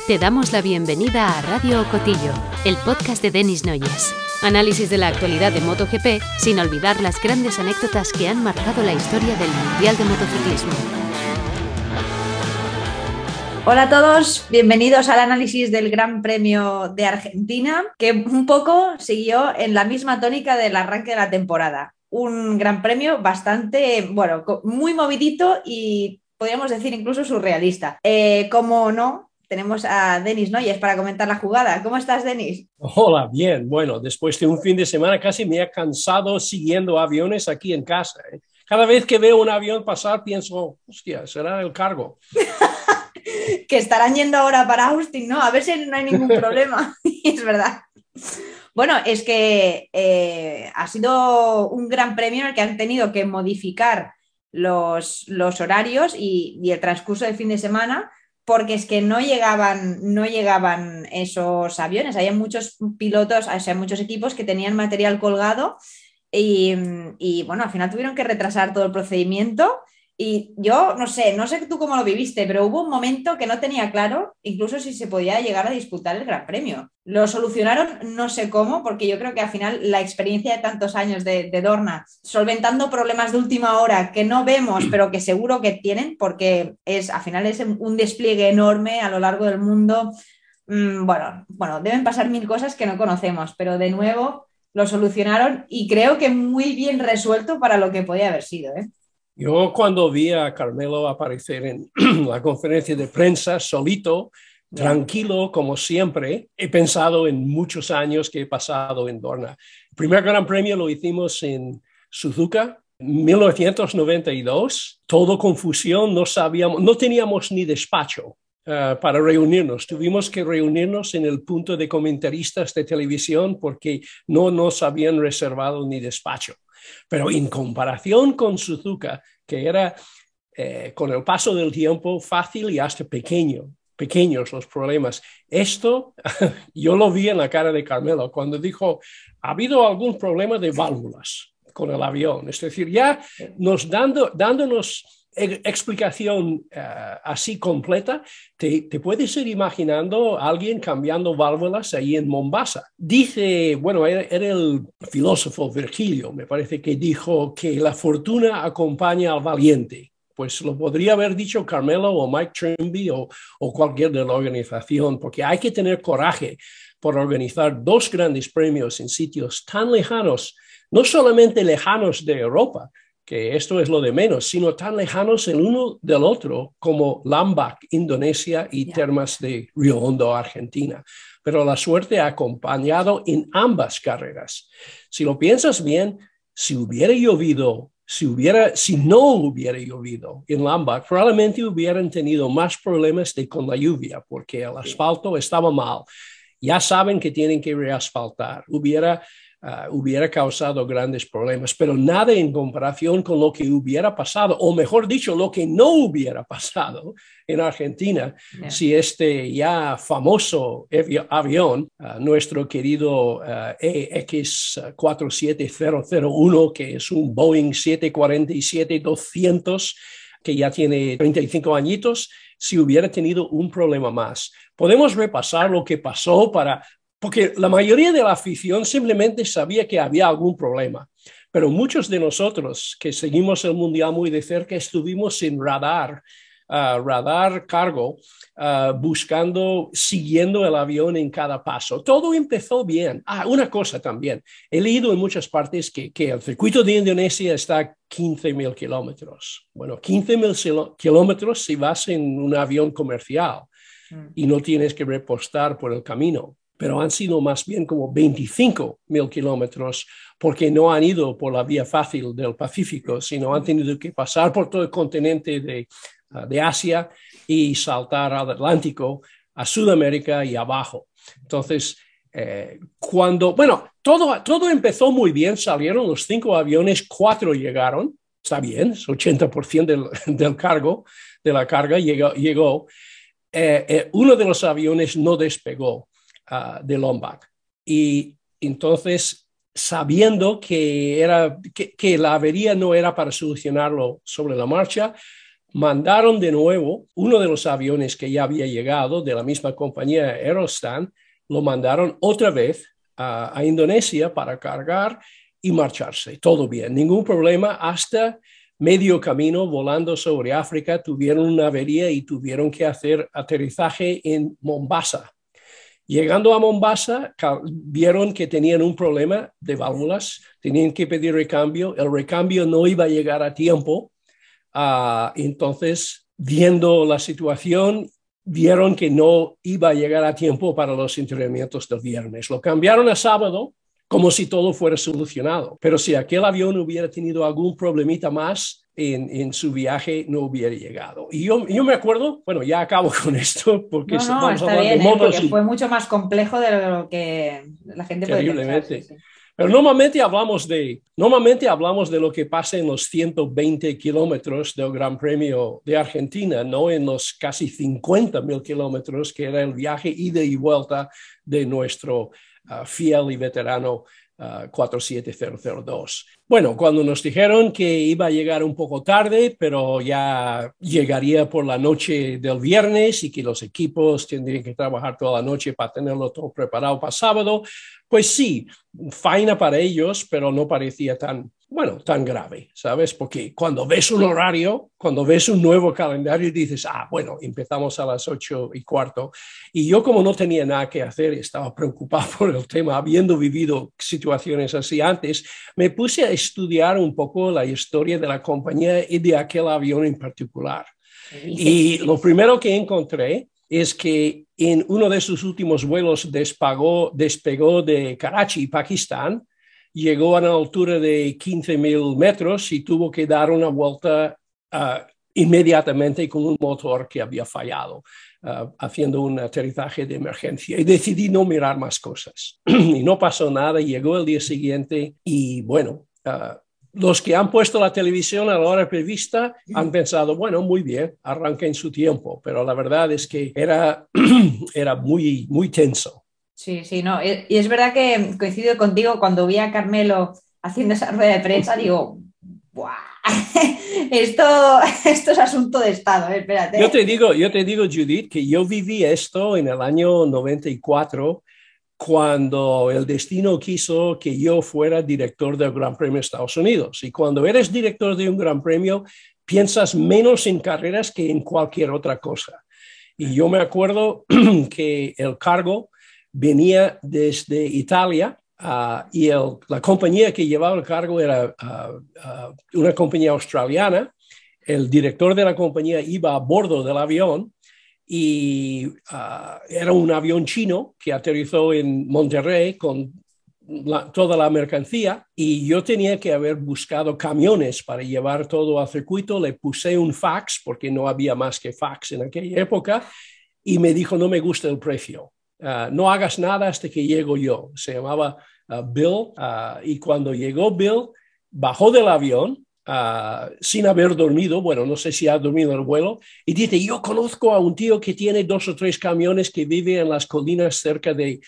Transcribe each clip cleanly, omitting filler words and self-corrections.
Te damos la bienvenida a Radio Cotillo, el podcast de Denis Noyes. Análisis de la actualidad de MotoGP, sin olvidar las grandes anécdotas que han marcado la historia del Mundial de Motociclismo. Hola a todos, bienvenidos al análisis del Gran Premio de Argentina, que un poco siguió en la misma tónica del arranque de la temporada. Un Gran Premio bastante, muy movidito y podríamos decir incluso surrealista. Como no, tenemos a Denis Noyes para comentar la jugada. ¿Cómo estás, Denis? Hola, bien. Bueno, después de un fin de semana casi me he cansado siguiendo aviones aquí en casa. Cada vez que veo un avión pasar pienso, hostia, será el cargo. Que estarán yendo ahora para Austin, ¿no? A ver si no hay ningún problema. Es verdad. Bueno, es que ha sido un gran premio en el que han tenido que modificar los horarios y el transcurso del fin de semana, porque es que no llegaban esos aviones. Había muchos pilotos, o sea, muchos equipos que tenían material colgado y bueno, al final tuvieron que retrasar todo el procedimiento. Y yo no sé tú cómo lo viviste, pero hubo un momento que no tenía claro incluso si se podía llegar a disputar el Gran Premio. Lo solucionaron no sé cómo, porque yo creo que al final la experiencia de tantos años de Dorna, solventando problemas de última hora que no vemos, pero que seguro que tienen, porque al final es un despliegue enorme a lo largo del mundo. Bueno, deben pasar mil cosas que no conocemos, pero de nuevo lo solucionaron y creo que muy bien resuelto para lo que podía haber sido, ¿eh? Yo cuando vi a Carmelo aparecer en la conferencia de prensa solito, tranquilo como siempre, he pensado en muchos años que he pasado en Dorna. El primer Gran Premio lo hicimos en Suzuka, 1992, todo confusión, no teníamos ni despacho para reunirnos. Tuvimos que reunirnos en el punto de comentaristas de televisión porque no nos habían reservado ni despacho. Pero en comparación con Suzuka, que era con el paso del tiempo fácil y hasta pequeños los problemas. Esto yo lo vi en la cara de Carmelo cuando dijo, ha habido algún problema de válvulas con el avión. Es decir, ya dándonos explicación así completa, te puedes ir imaginando a alguien cambiando válvulas ahí en Mombasa. Dice, bueno, era el filósofo Virgilio, me parece que dijo que la fortuna acompaña al valiente. Pues lo podría haber dicho Carmelo o Mike Trimby o cualquier de la organización, porque hay que tener coraje por organizar dos grandes premios en sitios tan lejanos, no solamente lejanos de Europa, que esto es lo de menos, sino tan lejanos el uno del otro como Lambach, Indonesia, y Termas de Río Hondo, Argentina. Pero la suerte ha acompañado en ambas carreras. Si lo piensas bien, si no hubiera llovido en Lambach, probablemente hubieran tenido más problemas con la lluvia, porque el asfalto estaba mal. Ya saben que tienen que reasfaltar. Hubiera causado grandes problemas, pero nada en comparación con lo que hubiera pasado, o mejor dicho, lo que no hubiera pasado en Argentina, si este ya famoso avión, nuestro querido EX47001, que es un Boeing 747-200, que ya tiene 35 añitos, si hubiera tenido un problema más. Podemos repasar lo que pasó porque la mayoría de la afición simplemente sabía que había algún problema, pero muchos de nosotros que seguimos el Mundial muy de cerca estuvimos sin radar cargo, siguiendo el avión en cada paso. Todo empezó bien. Una cosa también, he leído en muchas partes que el circuito de Indonesia está a 15,000 kilómetros. Bueno, 15,000 kilómetros si vas en un avión comercial y no tienes que repostar por el camino. Pero han sido más bien como 25,000 kilómetros porque no han ido por la vía fácil del Pacífico, sino han tenido que pasar por todo el continente de Asia y saltar al Atlántico, a Sudamérica y abajo. Entonces, todo empezó muy bien, salieron los 5 aviones, 4 llegaron, está bien, es 80% del cargo, de la carga llegó. Uno de los aviones no despegó de Lombak. Y entonces, sabiendo que la avería no era para solucionarlo sobre la marcha, mandaron de nuevo uno de los aviones que ya había llegado de la misma compañía Aerostan, lo mandaron otra vez a Indonesia para cargar y marcharse. Todo bien, ningún problema hasta medio camino volando sobre África tuvieron una avería y tuvieron que hacer aterrizaje en Mombasa. Llegando a Mombasa, vieron que tenían un problema de válvulas, tenían que pedir recambio, el recambio no iba a llegar a tiempo. Entonces, viendo la situación, vieron que no iba a llegar a tiempo para los entrenamientos del viernes. Lo cambiaron a sábado como si todo fuera solucionado. Pero si aquel avión hubiera tenido algún problemita más en su viaje, no hubiera llegado. Y yo me acuerdo, bueno, ya acabo con esto, porque vamos a hablar de motos. Porque fue mucho más complejo de lo que la gente puede pensar. Sí. Pero normalmente hablamos de lo que pasa en los 120 kilómetros del Gran Premio de Argentina, no en los casi 50,000 kilómetros que era el viaje ida y vuelta de nuestro fiel y veterano 47002. Bueno, cuando nos dijeron que iba a llegar un poco tarde, pero ya llegaría por la noche del viernes y que los equipos tendrían que trabajar toda la noche para tenerlo todo preparado para sábado, pues sí, faena para ellos, pero no parecía tan grave, ¿sabes? Porque cuando ves un horario, cuando ves un nuevo calendario, dices, bueno, empezamos a las 8:15. Y yo, como no tenía nada que hacer, estaba preocupado por el tema, habiendo vivido situaciones así antes, me puse a estudiar un poco la historia de la compañía y de aquel avión en particular. Y lo primero que encontré es que en uno de sus últimos vuelos despegó de Karachi, Pakistán, llegó a una altura de 15,000 metros y tuvo que dar una vuelta inmediatamente con un motor que había fallado, haciendo un aterrizaje de emergencia. Y decidí no mirar más cosas. Y no pasó nada, llegó el día siguiente y bueno, los que han puesto la televisión a la hora prevista han pensado, bueno, muy bien, arranca en su tiempo, pero la verdad es que era muy, muy tenso. Sí, no, y es verdad que coincido contigo, cuando vi a Carmelo haciendo esa rueda de prensa, digo, ¡buah! Esto es asunto de Estado, espérate. Yo te digo, Judith, que yo viví esto en el año 94, cuando el destino quiso que yo fuera director del Gran Premio de Estados Unidos. Y cuando eres director de un Gran Premio, piensas menos en carreras que en cualquier otra cosa. Y yo me acuerdo que el cargo venía desde Italia y la compañía que llevaba el cargo era una compañía australiana. El director de la compañía iba a bordo del avión y era un avión chino que aterrizó en Monterrey con toda la mercancía y yo tenía que haber buscado camiones para llevar todo al circuito. Le puse un fax porque no había más que fax en aquella época y me dijo, no me gusta el precio. No hagas nada hasta que llego yo. Se llamaba Bill y cuando llegó Bill, bajó del avión sin haber dormido, bueno, no sé si ha dormido en el vuelo, y dice, yo conozco a un tío que tiene 2 o 3 camiones que vive en las colinas cerca de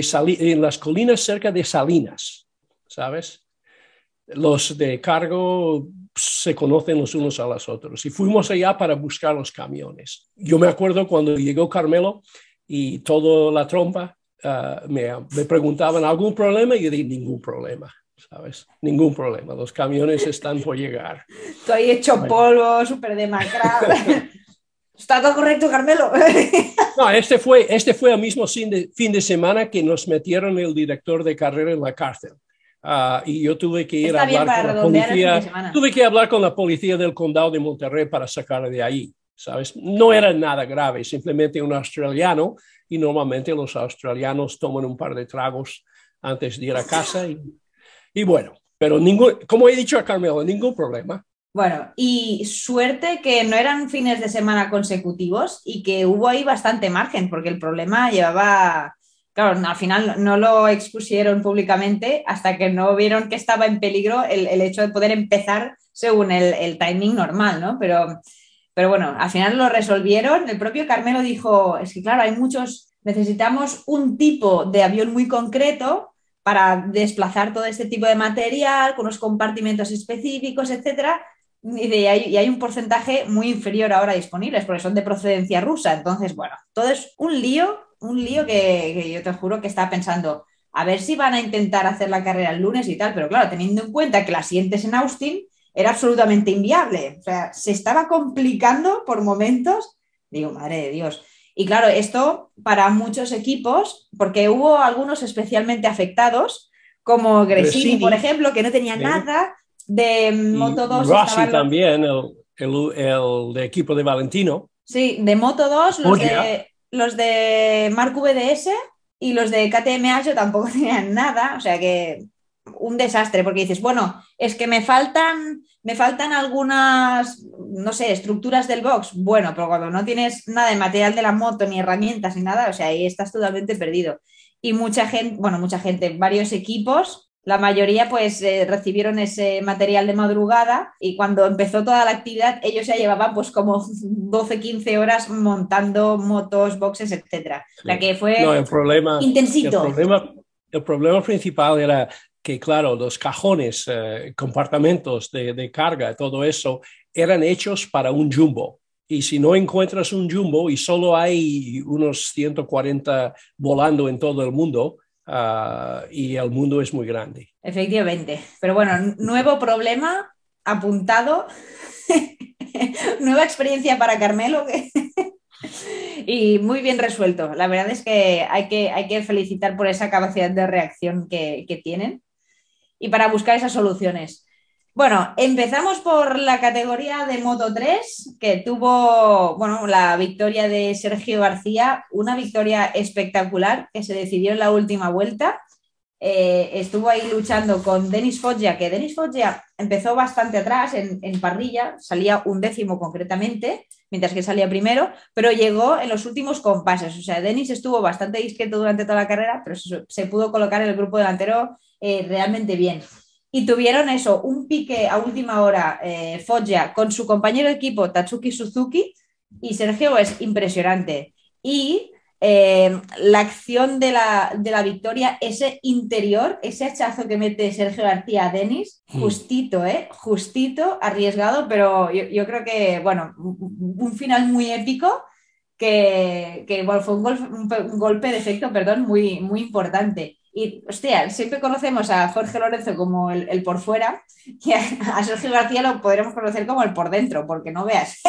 Salinas, ¿sabes? Los de cargo se conocen los unos a los otros y fuimos allá para buscar los camiones. Yo me acuerdo cuando llegó Carmelo y toda la trompa me preguntaban, ¿algún problema? Y yo dije, ningún problema, ¿sabes? Ningún problema, los camiones están por llegar. Estoy hecho polvo, súper demacrado. ¿Está todo correcto, Carmelo? No, este fue el mismo fin de semana que nos metieron el director de carrera en la cárcel. Y yo tuve que ir a hablar con la policía. Tuve que hablar con la policía del condado de Monterrey para sacarle de ahí, ¿sabes? No era nada grave, simplemente un australiano, y normalmente los australianos toman un par de tragos antes de ir a casa y bueno, pero como he dicho a Carmelo, ningún problema. Bueno, y suerte que no eran fines de semana consecutivos y que hubo ahí bastante margen, porque el problema llevaba... Claro, al final no lo expusieron públicamente hasta que no vieron que estaba en peligro el hecho de poder empezar según el timing normal, ¿no? Pero bueno, al final lo resolvieron. El propio Carmelo dijo, es que claro, necesitamos un tipo de avión muy concreto para desplazar todo este tipo de material, con unos compartimentos específicos, etcétera, Y hay un porcentaje muy inferior ahora disponibles porque son de procedencia rusa. Entonces, bueno, todo es un lío que yo te juro que estaba pensando, a ver si van a intentar hacer la carrera el lunes y tal, pero claro, teniendo en cuenta que la siguiente es en Austin, era absolutamente inviable. O sea, se estaba complicando por momentos. Digo, madre de Dios. Y claro, esto para muchos equipos, porque hubo algunos especialmente afectados, como Gresini, por Gresini, ejemplo, que no tenía ¿sí? nada de Moto Y 2 Rossi estaban los, también, el de equipo de Valentino, sí, de Moto 2 Foggia, los de Mark VDS y los de KTM tampoco tenían nada, o sea que un desastre, porque dices, bueno, es que me faltan algunas, no sé, estructuras del box, bueno, pero cuando no tienes nada de material de la moto, ni herramientas, ni nada, o sea, ahí estás totalmente perdido. Y mucha gente, varios equipos, la mayoría pues recibieron ese material de madrugada y cuando empezó toda la actividad ellos ya llevaban pues como 12 15 horas montando motos, boxes, etcétera. O sea sí. que No, fue el intensito. problema, el problema principal era que, claro, los cajones, compartimentos de carga, todo eso, eran hechos para un jumbo. Y si no encuentras un jumbo y solo hay unos 140 volando en todo el mundo, y el mundo es muy grande. Efectivamente. Pero bueno, nuevo problema apuntado, nueva experiencia para Carmelo y muy bien resuelto. La verdad es que hay que felicitar por esa capacidad de reacción que tienen y para buscar esas soluciones. Bueno, empezamos por la categoría de Moto 3, que tuvo, bueno, la victoria de Sergio García, una victoria espectacular que se decidió en la última vuelta. Estuvo ahí luchando con Denis Foggia, que Denis Foggia empezó bastante atrás en parrilla, salía 11º concretamente, mientras que salía primero, pero llegó en los últimos compases. O sea, Denis estuvo bastante discreto durante toda la carrera, pero se pudo colocar en el grupo delantero realmente bien. Y tuvieron eso, un pique a última hora, Foggia con su compañero de equipo Tatsuki Suzuki, y Sergio es impresionante. Y la acción de la victoria, ese interior, ese hachazo que mete Sergio García a Denis, Mm. justito, justito, arriesgado, pero yo creo que, bueno, un final muy épico que bueno, fue un golpe de efecto, perdón, muy importante. Y, hostia, siempre conocemos a Jorge Lorenzo como el por fuera y a Sergio García lo podremos conocer como el por dentro, porque no veas,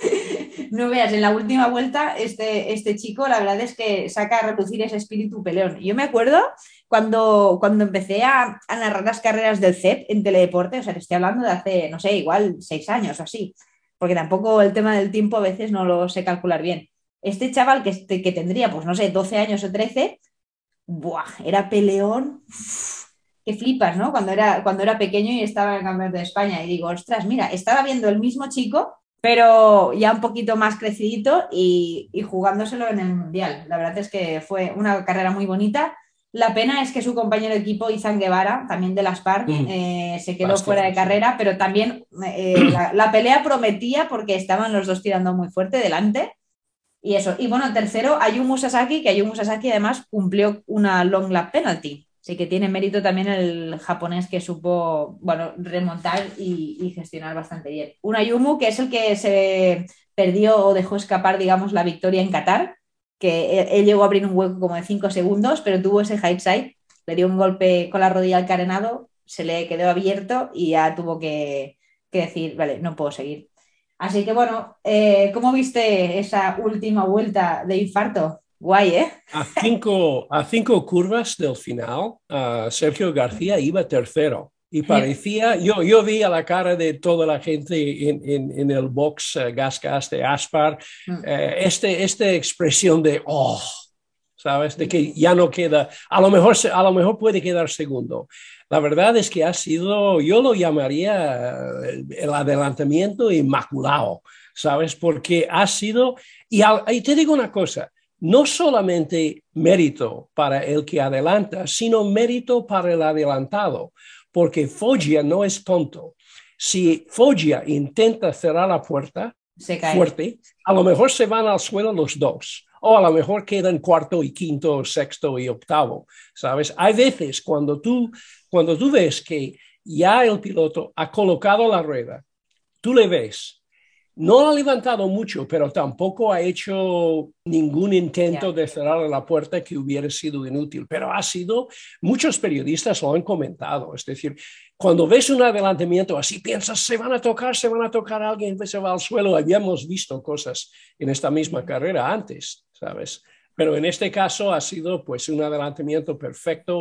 no veas, en la última vuelta este chico la verdad es que saca a relucir ese espíritu peleón. Yo me acuerdo cuando empecé a narrar las carreras del CEP en Teledeporte, o sea, te estoy hablando de hace, no sé, igual 6 años o así, porque tampoco el tema del tiempo a veces no lo sé calcular bien. Este chaval que tendría, pues no sé, 12 años o 13, ¡buah! Era peleón, que flipas, ¿no? Cuando era pequeño y estaba en el Campeonato de España. Y digo, ostras, mira, estaba viendo el mismo chico, pero ya un poquito más crecidito y jugándoselo en el Mundial. La verdad es que fue una carrera muy bonita. La pena es que su compañero de equipo, Izan Guevara, también de las PAR, Mm. se quedó fuera de Lástima, sí. carrera, pero también la pelea prometía porque estaban los dos tirando muy fuerte delante. Y eso. Y bueno, tercero, Ayumu Sasaki, que Ayumu Sasaki además cumplió una long lap penalty. Así que tiene mérito también el japonés que supo, bueno, remontar y gestionar bastante bien. Un Ayumu que es el que se perdió o dejó escapar, digamos, la victoria en Qatar, que él llegó a abrir un hueco como de 5 segundos, pero tuvo ese high side, le dio un golpe con la rodilla al carenado, se le quedó abierto y ya tuvo que decir, vale, no puedo seguir. Así que bueno, ¿cómo viste esa última vuelta de infarto? Guay, ¿eh? A cinco curvas del final, Sergio García iba tercero y parecía, yo vi a la cara de toda la gente en el box Gas Gas de Aspar, esta expresión de, oh, ¿sabes? De que ya no queda, a lo mejor puede quedar segundo. La verdad es que ha sido, yo lo llamaría el adelantamiento inmaculado, ¿sabes? Porque ha sido, y te digo una cosa, no solamente mérito para el que adelanta, sino mérito para el adelantado, porque Foggia no es tonto. Si Foggia intenta cerrar la puerta Se cae. fuerte, a lo mejor se van al suelo los dos, o a lo mejor quedan cuarto y quinto, sexto y octavo, ¿sabes? Hay veces cuando tú ves que ya el piloto ha colocado la rueda, tú le ves, no ha levantado mucho, pero tampoco ha hecho ningún intento de cerrar la puerta que hubiera sido inútil, pero muchos periodistas lo han comentado, es decir, cuando ves un adelantamiento así, piensas, se van a tocar, alguien se va al suelo. Habíamos visto cosas en esta misma carrera antes, ¿sabes? Pero en este caso ha sido pues un adelantamiento perfecto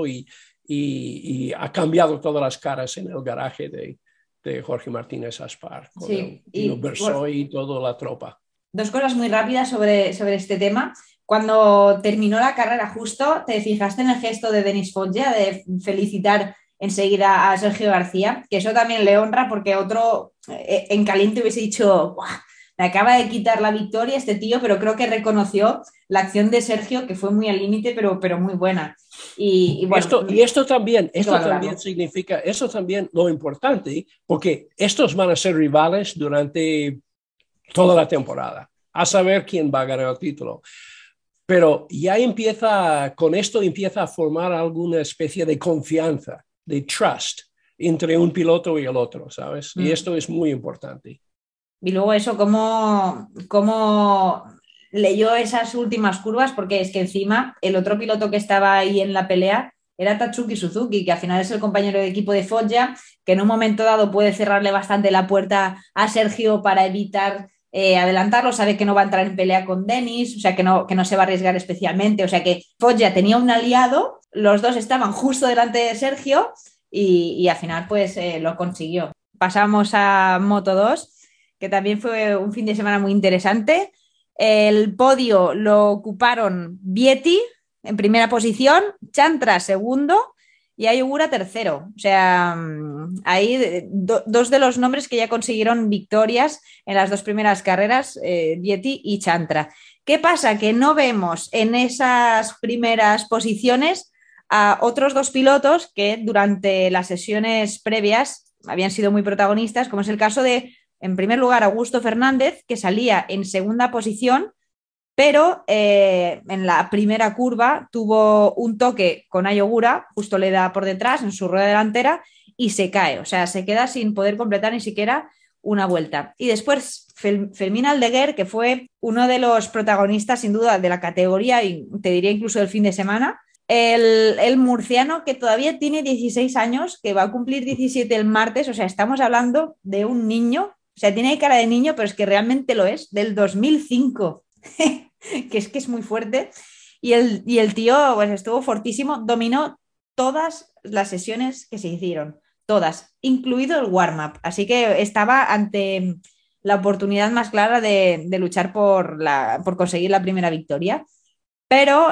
y ha cambiado todas las caras en el garaje de Jorge Martínez Aspar, con Sí, el Bersoy y toda la tropa. Dos cosas muy rápidas sobre este tema. Cuando terminó la carrera justo, ¿te fijaste en el gesto de Denis Foggia de felicitar enseguida a Sergio García? Que eso también le honra, porque otro en caliente hubiese dicho, ¡buah! Me acaba de quitar la victoria este tío, pero creo que reconoció la acción de Sergio, que fue muy al límite, pero muy buena. Y bueno, esto también significa, eso también lo importante, porque estos van a ser rivales durante toda la temporada, a saber quién va a ganar el título. Pero ya con esto empieza a formar alguna especie de confianza, de trust, entre un piloto y el otro, ¿sabes? Y esto es muy importante. Y luego eso, cómo leyó esas últimas curvas, porque es que encima el otro piloto que estaba ahí en la pelea era Tatsuki Suzuki, que al final es el compañero de equipo de Foggia, que en un momento dado puede cerrarle bastante la puerta a Sergio para evitar adelantarlo, sabe que no va a entrar en pelea con Denis, o sea que no se va a arriesgar especialmente, o sea que Foggia tenía un aliado, los dos estaban justo delante de Sergio y al final pues lo consiguió. Pasamos a Moto 2, que también fue un fin de semana muy interesante. El podio lo ocuparon Vietti en primera posición, Chantra segundo y Ayogura tercero. O sea, hay dos de los nombres que ya consiguieron victorias en las dos primeras carreras, Vietti y Chantra. ¿Qué pasa? Que no vemos en esas primeras posiciones a otros dos pilotos que durante las sesiones previas habían sido muy protagonistas, como es el caso de, en primer lugar, Augusto Fernández, que salía en segunda posición, pero en la primera curva tuvo un toque con Ayogura, justo le da por detrás en su rueda delantera y se cae, o sea, se queda sin poder completar ni siquiera una vuelta. Y después Fermín Aldeguer, que fue uno de los protagonistas sin duda de la categoría y te diría incluso del fin de semana, el murciano, que todavía tiene 16 años, que va a cumplir 17 el martes, o sea, estamos hablando de un niño, o sea, tiene cara de niño, pero es que realmente lo es, del 2005. que es muy fuerte, y el tío pues estuvo fortísimo, dominó todas las sesiones que se hicieron, todas, incluido el warm-up, así que estaba ante la oportunidad más clara de luchar por conseguir la primera victoria, pero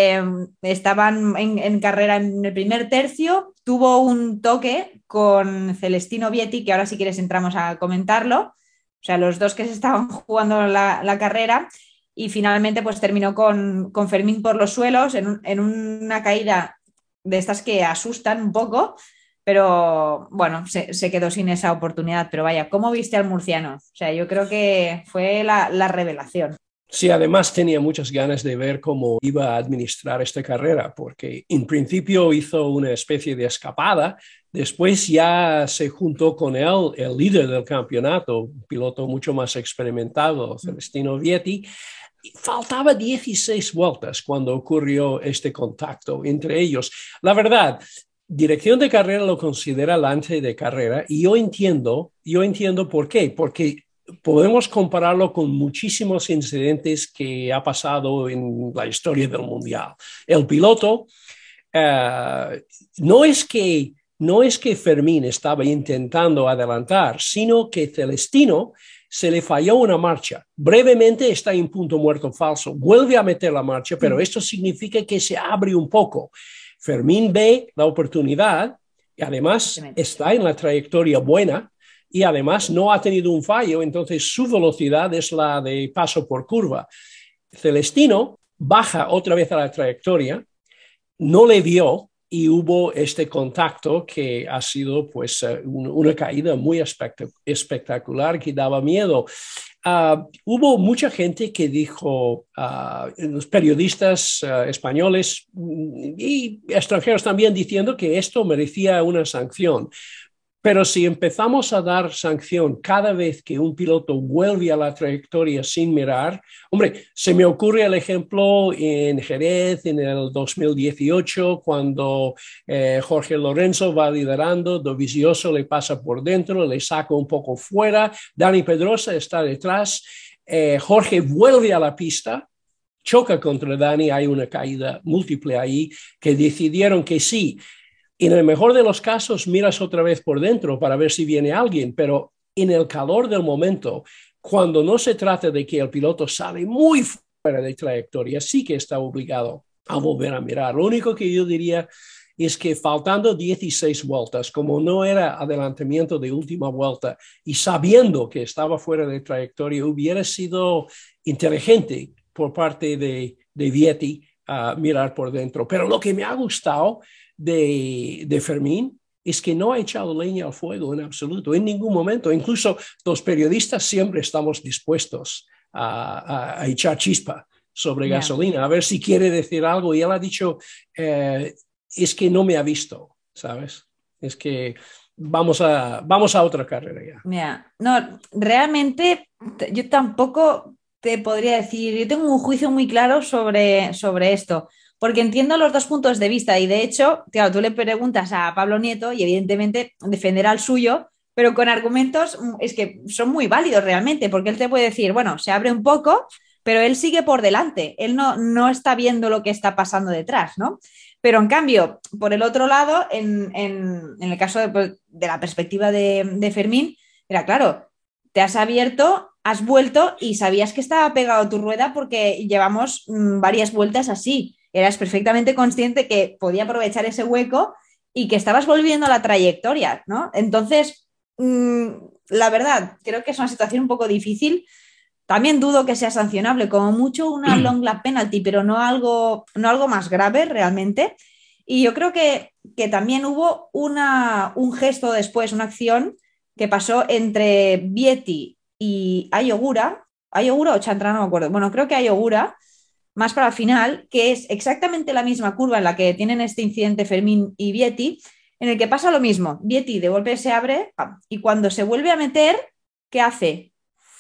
estaban en carrera en el primer tercio, tuvo un toque con Celestino Vietti, que ahora si quieres entramos a comentarlo, o sea, los dos que se estaban jugando la carrera. Y finalmente pues terminó con Fermín por los suelos en una caída de estas que asustan un poco, pero bueno, se quedó sin esa oportunidad. Pero vaya, ¿cómo viste al murciano? O sea, yo creo que fue la revelación. Sí, además tenía muchas ganas de ver cómo iba a administrar esta carrera, porque en principio hizo una especie de escapada, después ya se juntó con él el líder del campeonato, un piloto mucho más experimentado, Celestino Vietti. Faltaba 16 vueltas cuando ocurrió este contacto entre ellos. La verdad, dirección de carrera lo considera lance de carrera y yo entiendo por qué, porque podemos compararlo con muchísimos incidentes que ha pasado en la historia del Mundial. El piloto, no es que Fermín estaba intentando adelantar, sino que Celestino se le falló una marcha. Brevemente está en punto muerto falso. Vuelve a meter la marcha, pero esto significa que se abre un poco. Fermín ve la oportunidad y además está en la trayectoria buena y además no ha tenido un fallo, entonces su velocidad es la de paso por curva. Celestino baja otra vez a la trayectoria, no le vio y hubo este contacto que ha sido pues una caída muy espectacular que daba miedo. Hubo mucha gente que dijo, los periodistas españoles y extranjeros también, diciendo que esto merecía una sanción. Pero si empezamos a dar sanción cada vez que un piloto vuelve a la trayectoria sin mirar, hombre, se me ocurre el ejemplo en Jerez en el 2018, cuando Jorge Lorenzo va liderando, Dovizioso le pasa por dentro, le saca un poco fuera, Dani Pedrosa está detrás, Jorge vuelve a la pista, choca contra Dani, hay una caída múltiple ahí, que decidieron que sí. En el mejor de los casos, miras otra vez por dentro para ver si viene alguien, pero en el calor del momento, cuando no se trata de que el piloto sale muy fuera de trayectoria, sí que está obligado a volver a mirar. Lo único que yo diría es que faltando 16 vueltas, como no era adelantamiento de última vuelta y sabiendo que estaba fuera de trayectoria, hubiera sido inteligente por parte de Vietti mirar por dentro. Pero lo que me ha gustado de Fermín es que no ha echado leña al fuego en absoluto, en ningún momento. Incluso los periodistas siempre estamos dispuestos a echar chispa sobre gasolina, a ver si quiere decir algo. Y él ha dicho, es que no me ha visto, ¿sabes? Es que vamos a otra carrera ya. No, realmente yo tampoco te podría decir, yo tengo un juicio muy claro sobre esto, porque entiendo los dos puntos de vista y de hecho, claro, tú le preguntas a Pablo Nieto y evidentemente defenderá el suyo, pero con argumentos es que son muy válidos realmente, porque él te puede decir, bueno, se abre un poco, pero él sigue por delante, él no está viendo lo que está pasando detrás, ¿no? Pero en cambio, por el otro lado, en el caso de la perspectiva de Fermín, era claro, te has abierto, has vuelto y sabías que estaba pegado a tu rueda porque llevamos varias vueltas así. Eras perfectamente consciente que podía aprovechar ese hueco y que estabas volviendo a la trayectoria, ¿no? Entonces, la verdad, creo que es una situación un poco difícil. También dudo que sea sancionable, como mucho una long lap penalty, pero no algo más grave realmente. Y yo creo que también hubo un gesto después, una acción que pasó entre Vietti y Ayogura o Chantra, no me acuerdo. Bueno, creo que Ayogura, más para el final, que es exactamente la misma curva en la que tienen este incidente Fermín y Vietti, en el que pasa lo mismo. Vietti de golpe se abre y cuando se vuelve a meter, ¿qué hace?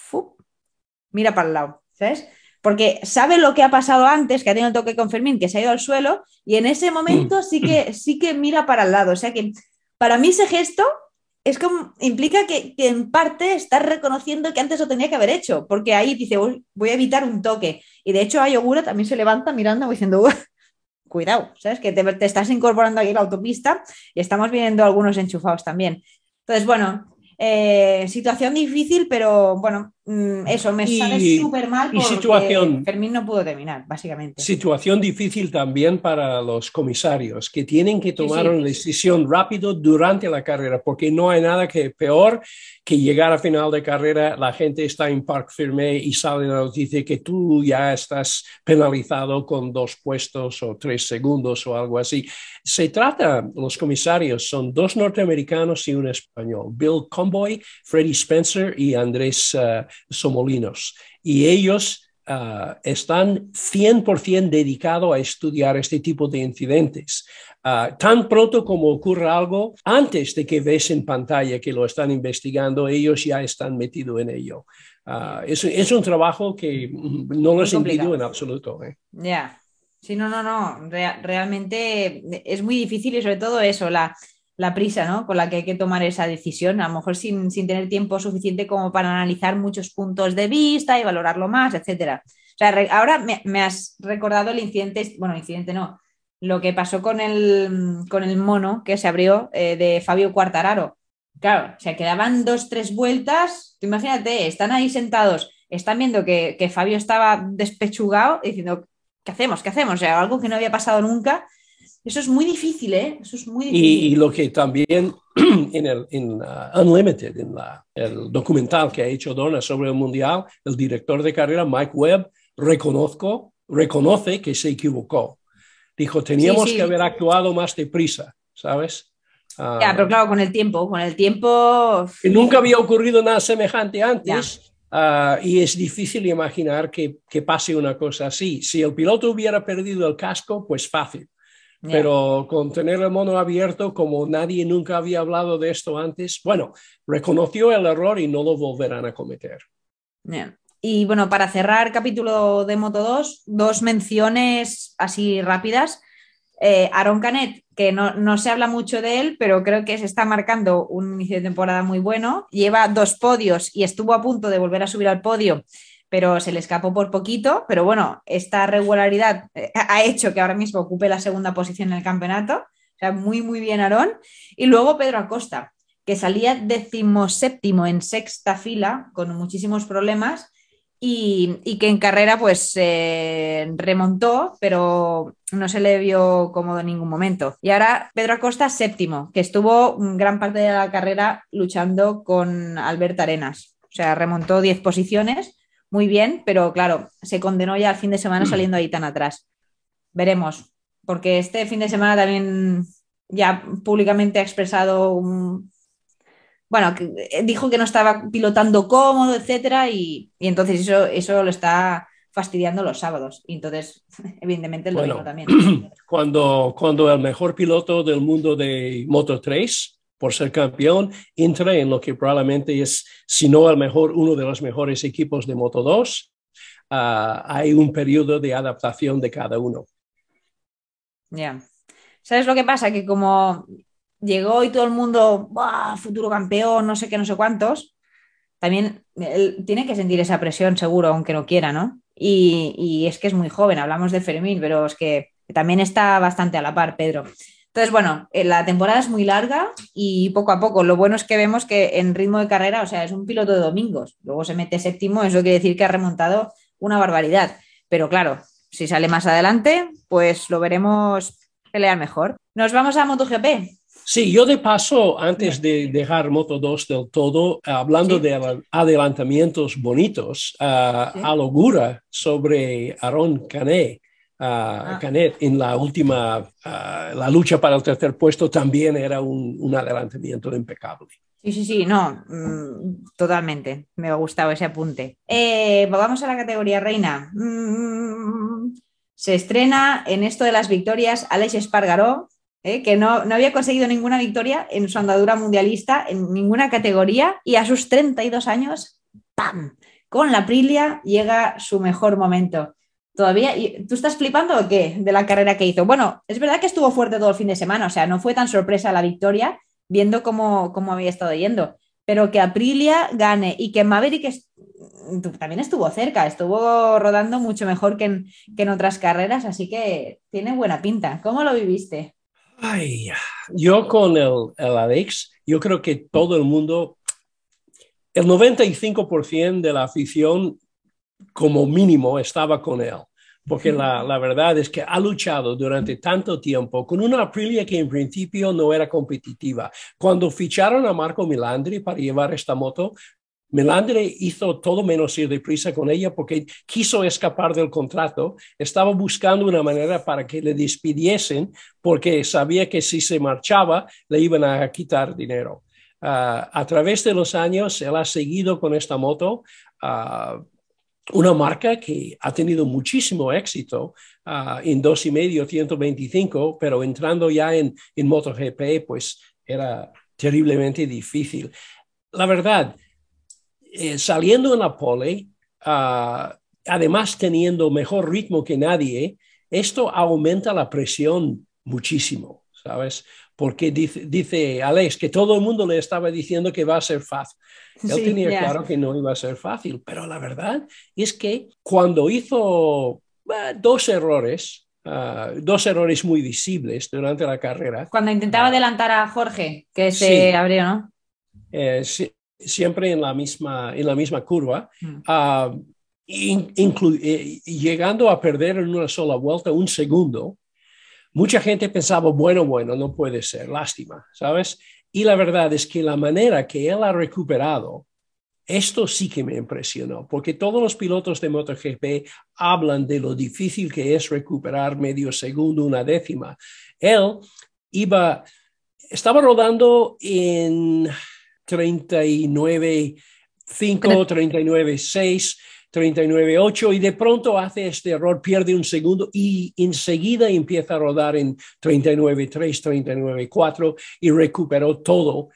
Mira para el lado, ¿sabes? Porque sabe lo que ha pasado antes, que ha tenido el toque con Fermín, que se ha ido al suelo, y en ese momento sí que mira para el lado. O sea que para mí ese gesto es como, implica que en parte estás reconociendo que antes lo tenía que haber hecho, porque ahí dice, voy a evitar un toque. Y de hecho Ayogura también se levanta mirando diciendo, cuidado, ¿sabes? Que te estás incorporando aquí a la autopista y estamos viendo algunos enchufados también. Entonces, bueno, situación difícil, pero bueno, eso me sale súper mal porque Fermín no pudo terminar, básicamente. Situación difícil también para los comisarios, que tienen que tomar una decisión rápido durante la carrera, porque no hay nada que peor que llegar a final de carrera, la gente está en Parc Fermé y sale la noticia que tú ya estás penalizado con 2 puestos o 3 segundos o algo así. Se trata, los comisarios son 2 norteamericanos y un español, Bill Conboy, Freddie Spencer y Andrés Somolinos. Y ellos están 100% dedicados a estudiar este tipo de incidentes. Tan pronto como ocurra algo, antes de que ves en pantalla que lo están investigando, ellos ya están metidos en ello. Es un trabajo que no los envidio en absoluto. Ya. Sí, no. Realmente es muy difícil y sobre todo eso, la prisa, ¿no? Con la que hay que tomar esa decisión, a lo mejor sin tener tiempo suficiente como para analizar muchos puntos de vista y valorarlo más, etcétera. O sea, ahora me has recordado el incidente, bueno, incidente no, lo que pasó con el mono que se abrió de Fabio Quartararo. Claro, o sea, quedaban 2-3 vueltas, tú imagínate, están ahí sentados, están viendo que Fabio estaba despechugado diciendo, ¿qué hacemos? O sea, algo que no había pasado nunca. Eso es muy difícil, ¿eh? Eso es muy difícil. Y lo que también en Unlimited, el documental que ha hecho Dorna sobre el Mundial, el director de carrera, Mike Webb, reconoce que se equivocó. Dijo, teníamos que haber actuado más deprisa, ¿sabes? Ya, pero claro, con el tiempo... Nunca había ocurrido nada semejante antes. Y es difícil imaginar que pase una cosa así. Si el piloto hubiera perdido el casco, pues fácil. Pero con tener el mono abierto, como nadie nunca había hablado de esto antes, bueno, reconoció el error y no lo volverán a cometer. Y bueno, para cerrar capítulo de Moto2, dos menciones así rápidas. Aron Canet, que no se habla mucho de él, pero creo que se está marcando un inicio de temporada muy bueno. Lleva 2 podios y estuvo a punto de volver a subir al podio, pero se le escapó por poquito. Pero bueno, esta regularidad ha hecho que ahora mismo ocupe la segunda posición en el campeonato. O sea, muy, muy bien Aron. Y luego Pedro Acosta, que salía 17º en sexta fila con muchísimos problemas. Y que en carrera pues remontó, pero no se le vio cómodo en ningún momento. Y ahora Pedro Acosta 7º, que estuvo gran parte de la carrera luchando con Albert Arenas. O sea, remontó 10 posiciones, muy bien, pero claro, se condenó ya al fin de semana saliendo ahí tan atrás. Veremos, porque este fin de semana también ya públicamente ha expresado bueno, dijo que no estaba pilotando cómodo, etcétera, y entonces eso lo está fastidiando los sábados. Y entonces, evidentemente, el domingo también. Cuando el mejor piloto del mundo de Moto3, por ser campeón, entra en lo que probablemente es, si no el mejor, uno de los mejores equipos de Moto2, hay un periodo de adaptación de cada uno. Ya. ¿Sabes lo que pasa? Que como llegó y todo el mundo, ¡buah, futuro campeón, no sé qué, no sé cuántos! También él tiene que sentir esa presión, seguro, aunque no quiera, ¿no? Y es que es muy joven, hablamos de Fermín, pero es que también está bastante a la par, Pedro. Entonces, bueno, la temporada es muy larga y poco a poco. Lo bueno es que vemos que en ritmo de carrera, o sea, es un piloto de domingos. Luego se mete 7º, eso quiere decir que ha remontado una barbaridad. Pero claro, si sale más adelante, pues lo veremos pelear mejor. Nos vamos a MotoGP. Sí, yo de paso, antes de dejar Moto2 del todo, hablando de adelantamientos bonitos, alogura sobre Aron Canet. Canet en la última, la lucha para el tercer puesto también era un adelantamiento impecable. Sí, no, totalmente. Me ha gustado ese apunte. Vamos a la categoría reina. Se estrena en esto de las victorias Aleix Espargaró, que no había conseguido ninguna victoria en su andadura mundialista en ninguna categoría y a sus 32 años, ¡pam! Con la Aprilia llega su mejor momento. Todavía, ¿tú estás flipando o qué de la carrera que hizo? Bueno, es verdad que estuvo fuerte todo el fin de semana, o sea, no fue tan sorpresa la victoria viendo cómo había estado yendo, pero que Aprilia gane y que Maverick también estuvo cerca, estuvo rodando mucho mejor que en otras carreras, así que tiene buena pinta. ¿Cómo lo viviste? Ay, yo con el Alex, yo creo que todo el mundo, el 95% de la afición como mínimo estaba con él, porque la verdad es que ha luchado durante tanto tiempo con una Aprilia que en principio no era competitiva. Cuando ficharon a Marco Melandri para llevar esta moto, Melandri hizo todo menos ir deprisa con ella porque quiso escapar del contrato, estaba buscando una manera para que le despidiesen porque sabía que si se marchaba le iban a quitar dinero. A través de los años, él ha seguido con esta moto, una marca que ha tenido muchísimo éxito en 2.5, 125, pero entrando ya en MotoGP, pues era terriblemente difícil. La verdad, saliendo en la pole, además teniendo mejor ritmo que nadie, esto aumenta la presión muchísimo, ¿sabes? Porque dice Alex que todo el mundo le estaba diciendo que va a ser fácil. Él tenía claro que no iba a ser fácil, pero la verdad es que cuando hizo dos errores muy visibles durante la carrera. Cuando intentaba adelantar a Jorge, que se abrió, ¿no? Siempre en la misma curva, llegando a perder en una sola vuelta un segundo. Mucha gente pensaba, bueno, no puede ser, lástima, ¿sabes? Y la verdad es que la manera que él ha recuperado, esto sí que me impresionó, porque todos los pilotos de MotoGP hablan de lo difícil que es recuperar medio segundo, una décima. Él estaba rodando en 39.5, 39.6, 39.8 y de pronto hace este error, pierde un segundo y enseguida empieza a rodar en 39.3, 39.4 y recuperó todo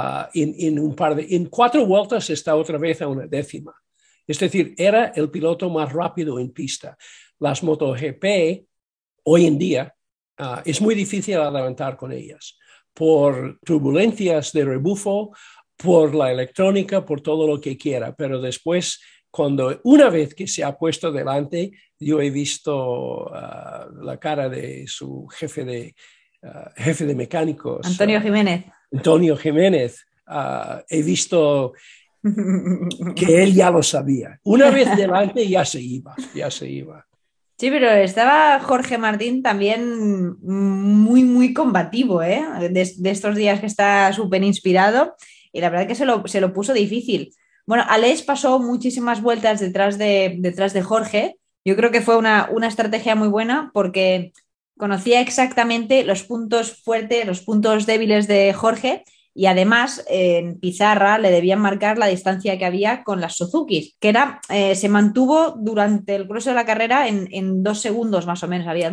en 4 vueltas está otra vez a una décima. Es decir, era el piloto más rápido en pista. Las MotoGP hoy en día es muy difícil adelantar con ellas por turbulencias de rebufo, por la electrónica, por todo lo que quiera, pero después, una vez que se ha puesto delante, yo he visto la cara de su jefe de mecánicos, Antonio Jiménez. Antonio Jiménez. He visto que él ya lo sabía. Una vez delante ya se iba. Sí, pero estaba Jorge Martín también muy, muy combativo, ¿eh? De estos días que está súper inspirado y la verdad que se lo puso difícil. Bueno, Aleix pasó muchísimas vueltas detrás de Jorge. Yo creo que fue una estrategia muy buena porque conocía exactamente los puntos fuertes, los puntos débiles de Jorge y además en pizarra le debían marcar la distancia que había con las Suzukis, que se mantuvo durante el grueso de la carrera en 2 segundos más o menos, había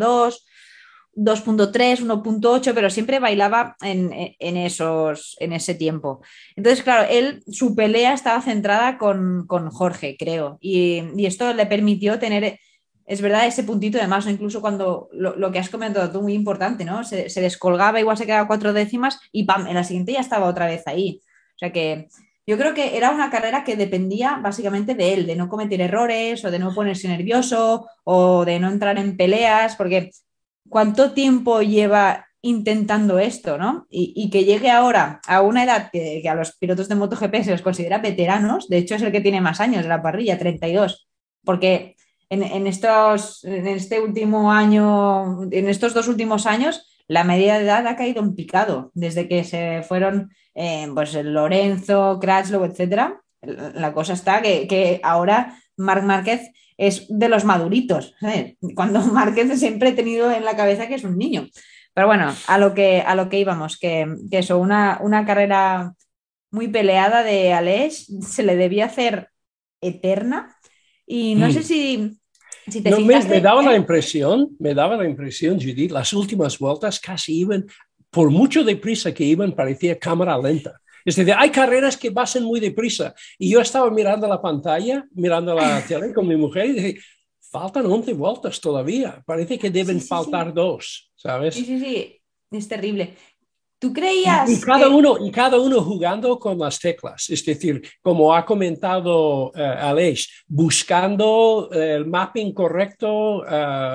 2.3, 1.8, pero siempre bailaba en ese tiempo. Entonces, claro, su pelea estaba centrada con Jorge, creo, y esto le permitió tener, es verdad, ese puntito de más, ¿no? Incluso cuando lo que has comentado tú, muy importante, ¿no? Se descolgaba, igual se quedaba 4 décimas y ¡pam! En la siguiente ya estaba otra vez ahí. O sea que yo creo que era una carrera que dependía básicamente de él, de no cometer errores o de no ponerse nervioso o de no entrar en peleas, porque ¿cuánto tiempo lleva intentando esto, ¿no? Y que llegue ahora a una edad que a los pilotos de MotoGP se los considera veteranos, de hecho es el que tiene más años de la parrilla, 32, porque en este último año, en estos 2 últimos años, la media de edad ha caído en picado, desde que se fueron pues Lorenzo, Crutchlow, etcétera. La cosa está que ahora Marc Márquez es de los maduritos, ¿sabes? Cuando Márquez siempre he tenido en la cabeza que es un niño. Pero bueno, a lo que íbamos, que eso, una carrera muy peleada de Aleix se le debía hacer eterna y no sé si te No, fijaste. me daba la impresión, Judith, las últimas vueltas casi iban, por mucho deprisa que iban, parecía cámara lenta. Es decir, hay carreras que pasan muy deprisa. Y yo estaba mirando la pantalla, mirando la tele con mi mujer y dije, faltan 11 vueltas todavía. Parece que deben faltar 2, ¿sabes? Sí, es terrible. ¿Tú Y creías cada uno jugando con las teclas, es decir, como ha comentado Aleix, buscando el mapping correcto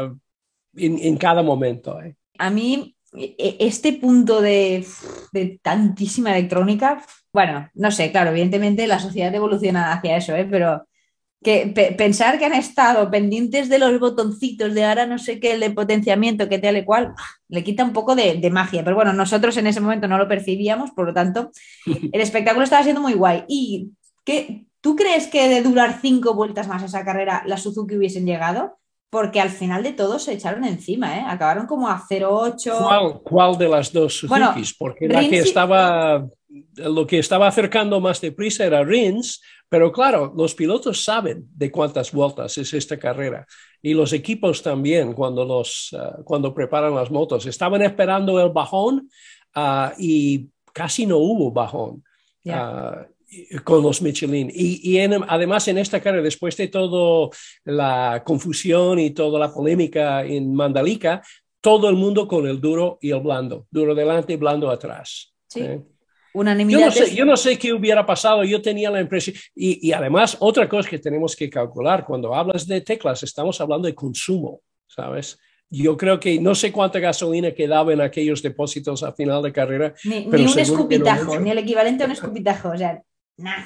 en cada momento. A mí este punto de tantísima electrónica, bueno, no sé, claro, evidentemente la sociedad evoluciona hacia eso, pero que pensar que han estado pendientes de los botoncitos de ahora no sé qué, el de potenciamiento, que tal y cual, le quita un poco de magia. Pero bueno, nosotros en ese momento no lo percibíamos, por lo tanto, el espectáculo estaba siendo muy guay. ¿Y tú crees que de durar 5 vueltas más esa carrera, las Suzuki hubiesen llegado? Porque al final de todo se echaron encima, ¿eh? Acabaron como a 0.8. ¿Cuál de las dos Bueno, Suzukis? Porque lo que estaba acercando más deprisa era Rins, pero claro, los pilotos saben de cuántas vueltas es esta carrera y los equipos también cuando preparan las motos. Estaban esperando el bajón y casi no hubo bajón. Yeah. Con los Michelin. Además, en esta carrera, después de toda la confusión y toda la polémica en Mandalika, todo el mundo con el duro y el blando. Duro delante y blando atrás. Sí. Unanimidad. Yo no sé qué hubiera pasado. Yo tenía la impresión. Y además, otra cosa que tenemos que calcular, cuando hablas de teclas, estamos hablando de consumo, ¿sabes? Yo creo que no sé cuánta gasolina quedaba en aquellos depósitos a final de carrera. Ni un escupitajo, ni el equivalente a un escupitajo. O sea, nah.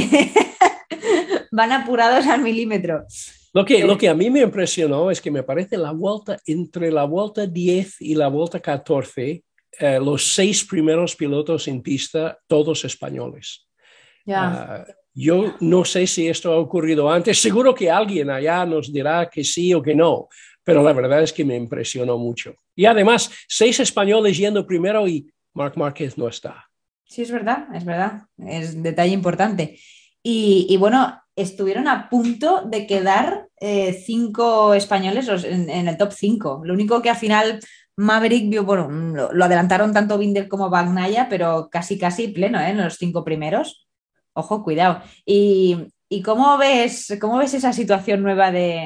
Van apurados al milímetro. Lo que a mí me impresionó es que me parece entre la vuelta 10 y la vuelta 14, los 6 primeros pilotos en pista, todos españoles. Yo no sé si esto ha ocurrido antes. Seguro que alguien allá nos dirá que sí o que no, pero la verdad es que me impresionó mucho. Y además, 6 españoles yendo primero y Marc Márquez no está. Sí, es verdad, es un detalle importante. Y bueno, estuvieron a punto de quedar 5 españoles en el top 5. Lo único que al final Maverick vio, bueno, lo adelantaron tanto Binder como Bagnaia, pero casi pleno, en los 5 primeros. Ojo, cuidado. ¿Y cómo ves esa situación nueva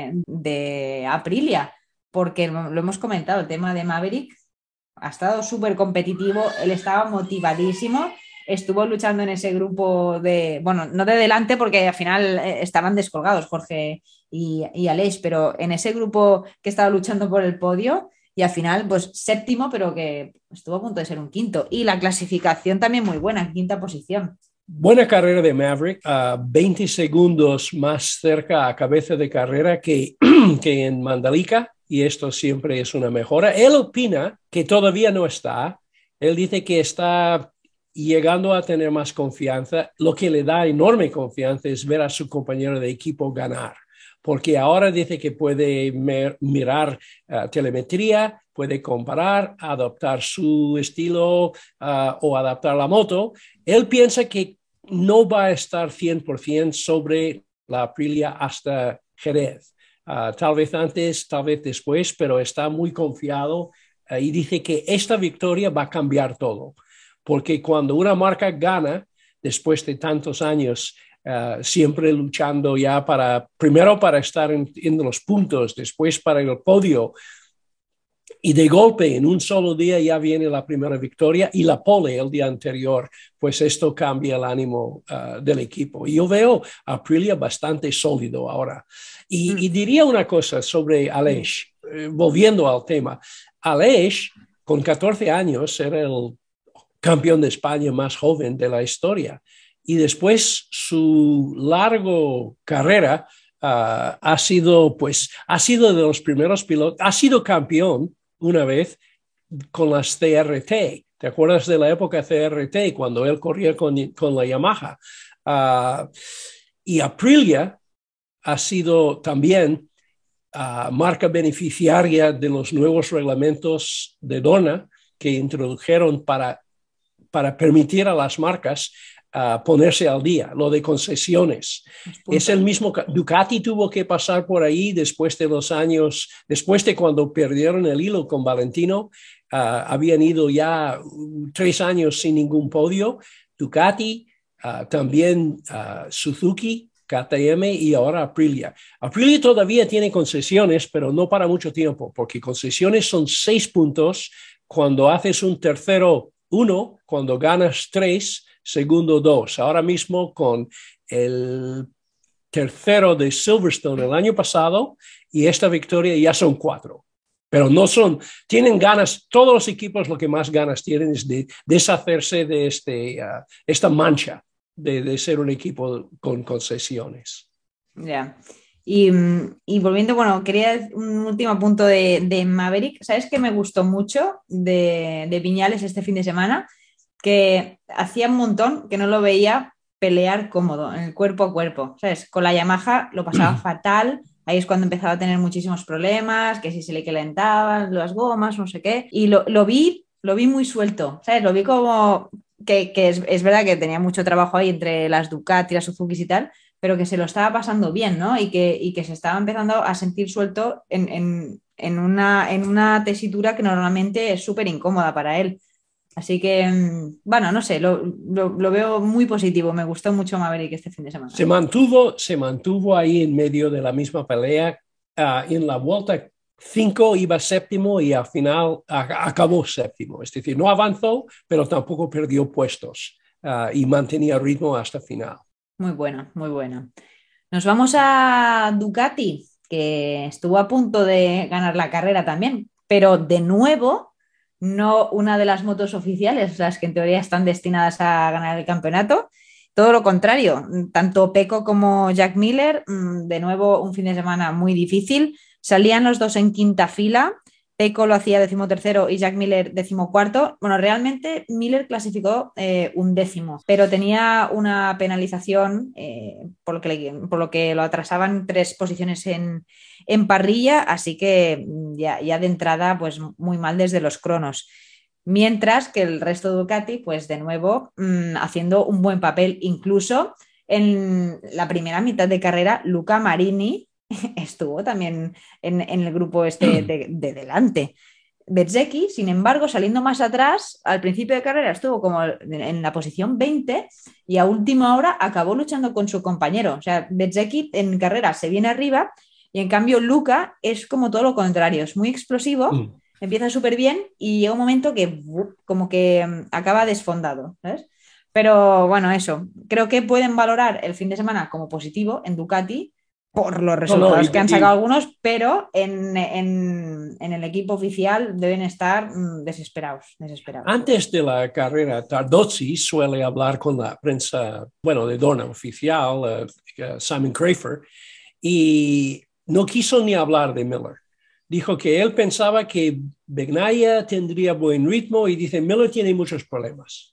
de Aprilia? Porque lo hemos comentado, el tema de Maverick ha estado súper competitivo, él estaba motivadísimo, estuvo luchando en ese grupo bueno, no de delante porque al final estaban descolgados Jorge y Aleix, pero en ese grupo que estaba luchando por el podio y al final pues séptimo, pero que estuvo a punto de ser un quinto. Y la clasificación también muy buena, quinta posición. Buena carrera de Maverick, 20 segundos más cerca a cabeza de carrera que en Mandalika, y esto siempre es una mejora. Él opina que todavía no está, él dice que está llegando a tener más confianza. Lo que le da enorme confianza es ver a su compañero de equipo ganar, porque ahora dice que puede mirar telemetría, puede comparar, adaptar su estilo o adaptar la moto. Él piensa que no va a estar 100% sobre la Aprilia hasta Jerez. Tal vez antes, tal vez después, pero está muy confiado y dice que esta victoria va a cambiar todo. Porque cuando una marca gana, después de tantos años, siempre luchando ya primero para estar en los puntos, después para el podio, y de golpe en un solo día ya viene la primera victoria y la pole el día anterior, pues esto cambia el ánimo del equipo. Y yo veo a Aprilia bastante sólido ahora. Y diría una cosa sobre Aleix, volviendo al tema. Aleix, con 14 años, era el campeón de España más joven de la historia. Y después su larga carrera ha sido de los primeros pilotos, ha sido campeón una vez con las CRT. ¿Te acuerdas de la época CRT cuando él corría con la Yamaha? Y Aprilia ha sido también marca beneficiaria de los nuevos reglamentos de Dorna que introdujeron para permitir a las marcas ponerse al día, lo de concesiones. Es el mismo, Ducati tuvo que pasar por ahí después de los años, después de cuando perdieron el hilo con Valentino, habían ido ya 3 años sin ningún podio. Ducati, también Suzuki, KTM y ahora Aprilia. Aprilia todavía tiene concesiones, pero no para mucho tiempo, porque concesiones son 6 puntos cuando haces un tercero 1, cuando ganas 3, segundo 2. Ahora mismo con el tercero de Silverstone el año pasado y esta victoria ya son 4. Pero no tienen ganas, todos los equipos lo que más ganas tienen es de deshacerse de esta mancha de ser un equipo con concesiones. Ya. Y volviendo, bueno, quería un último punto de Maverick. ¿Sabes qué me gustó mucho de Viñales este fin de semana? Que hacía un montón que no lo veía pelear cómodo, en el cuerpo a cuerpo. ¿Sabes? Con la Yamaha lo pasaba fatal. Ahí es cuando empezaba a tener muchísimos problemas, que si se le calentaban las gomas, no sé qué. Y lo vi muy suelto, ¿sabes? Lo vi como que es verdad que tenía mucho trabajo ahí entre las Ducati, las Suzuki y tal, pero que se lo estaba pasando bien, ¿no? Y que se estaba empezando a sentir suelto en una tesitura que normalmente es súper incómoda para él. Así que, bueno, no sé, lo veo muy positivo. Me gustó mucho Maverick este fin de semana. Se mantuvo ahí en medio de la misma pelea. En la vuelta 5 iba séptimo y al final acabó séptimo. Es decir, no avanzó, pero tampoco perdió puestos y mantenía ritmo hasta final. Muy bueno, muy bueno. Nos vamos a Ducati, que estuvo a punto de ganar la carrera también, pero de nuevo no una de las motos oficiales, las que en teoría están destinadas a ganar el campeonato. Todo lo contrario, tanto Pecco como Jack Miller, de nuevo un fin de semana muy difícil. Salían los dos en quinta fila. Pecco lo hacía 13º y Jack Miller 14º. Bueno, realmente Miller clasificó 11º, pero tenía una penalización por lo que lo atrasaban 3 posiciones en parrilla, así que ya de entrada pues muy mal desde los cronos. Mientras que el resto de Ducati, pues de nuevo haciendo un buen papel, incluso en la primera mitad de carrera, Luca Marini estuvo también en el grupo este de delante. Bezzecchi, sin embargo, saliendo más atrás, al principio de carrera estuvo como en la posición 20 y a última hora acabó luchando con su compañero. O sea, Bezzecchi en carrera se viene arriba y en cambio Luca es como todo lo contrario, es muy explosivo, empieza súper bien y llega un momento que como que acaba desfondado, ¿sabes? Pero bueno, eso, creo que pueden valorar el fin de semana como positivo en Ducati por los No, no, resultados que han sacado algunos, pero en el equipo oficial deben estar desesperados. antes de la carrera, Tardozzi suele hablar con la prensa, bueno, de Dorna oficial, Simon Crafer, y no quiso ni hablar de Miller. Dijo que él pensaba que Bagnaia tendría buen ritmo y dice, Miller tiene muchos problemas.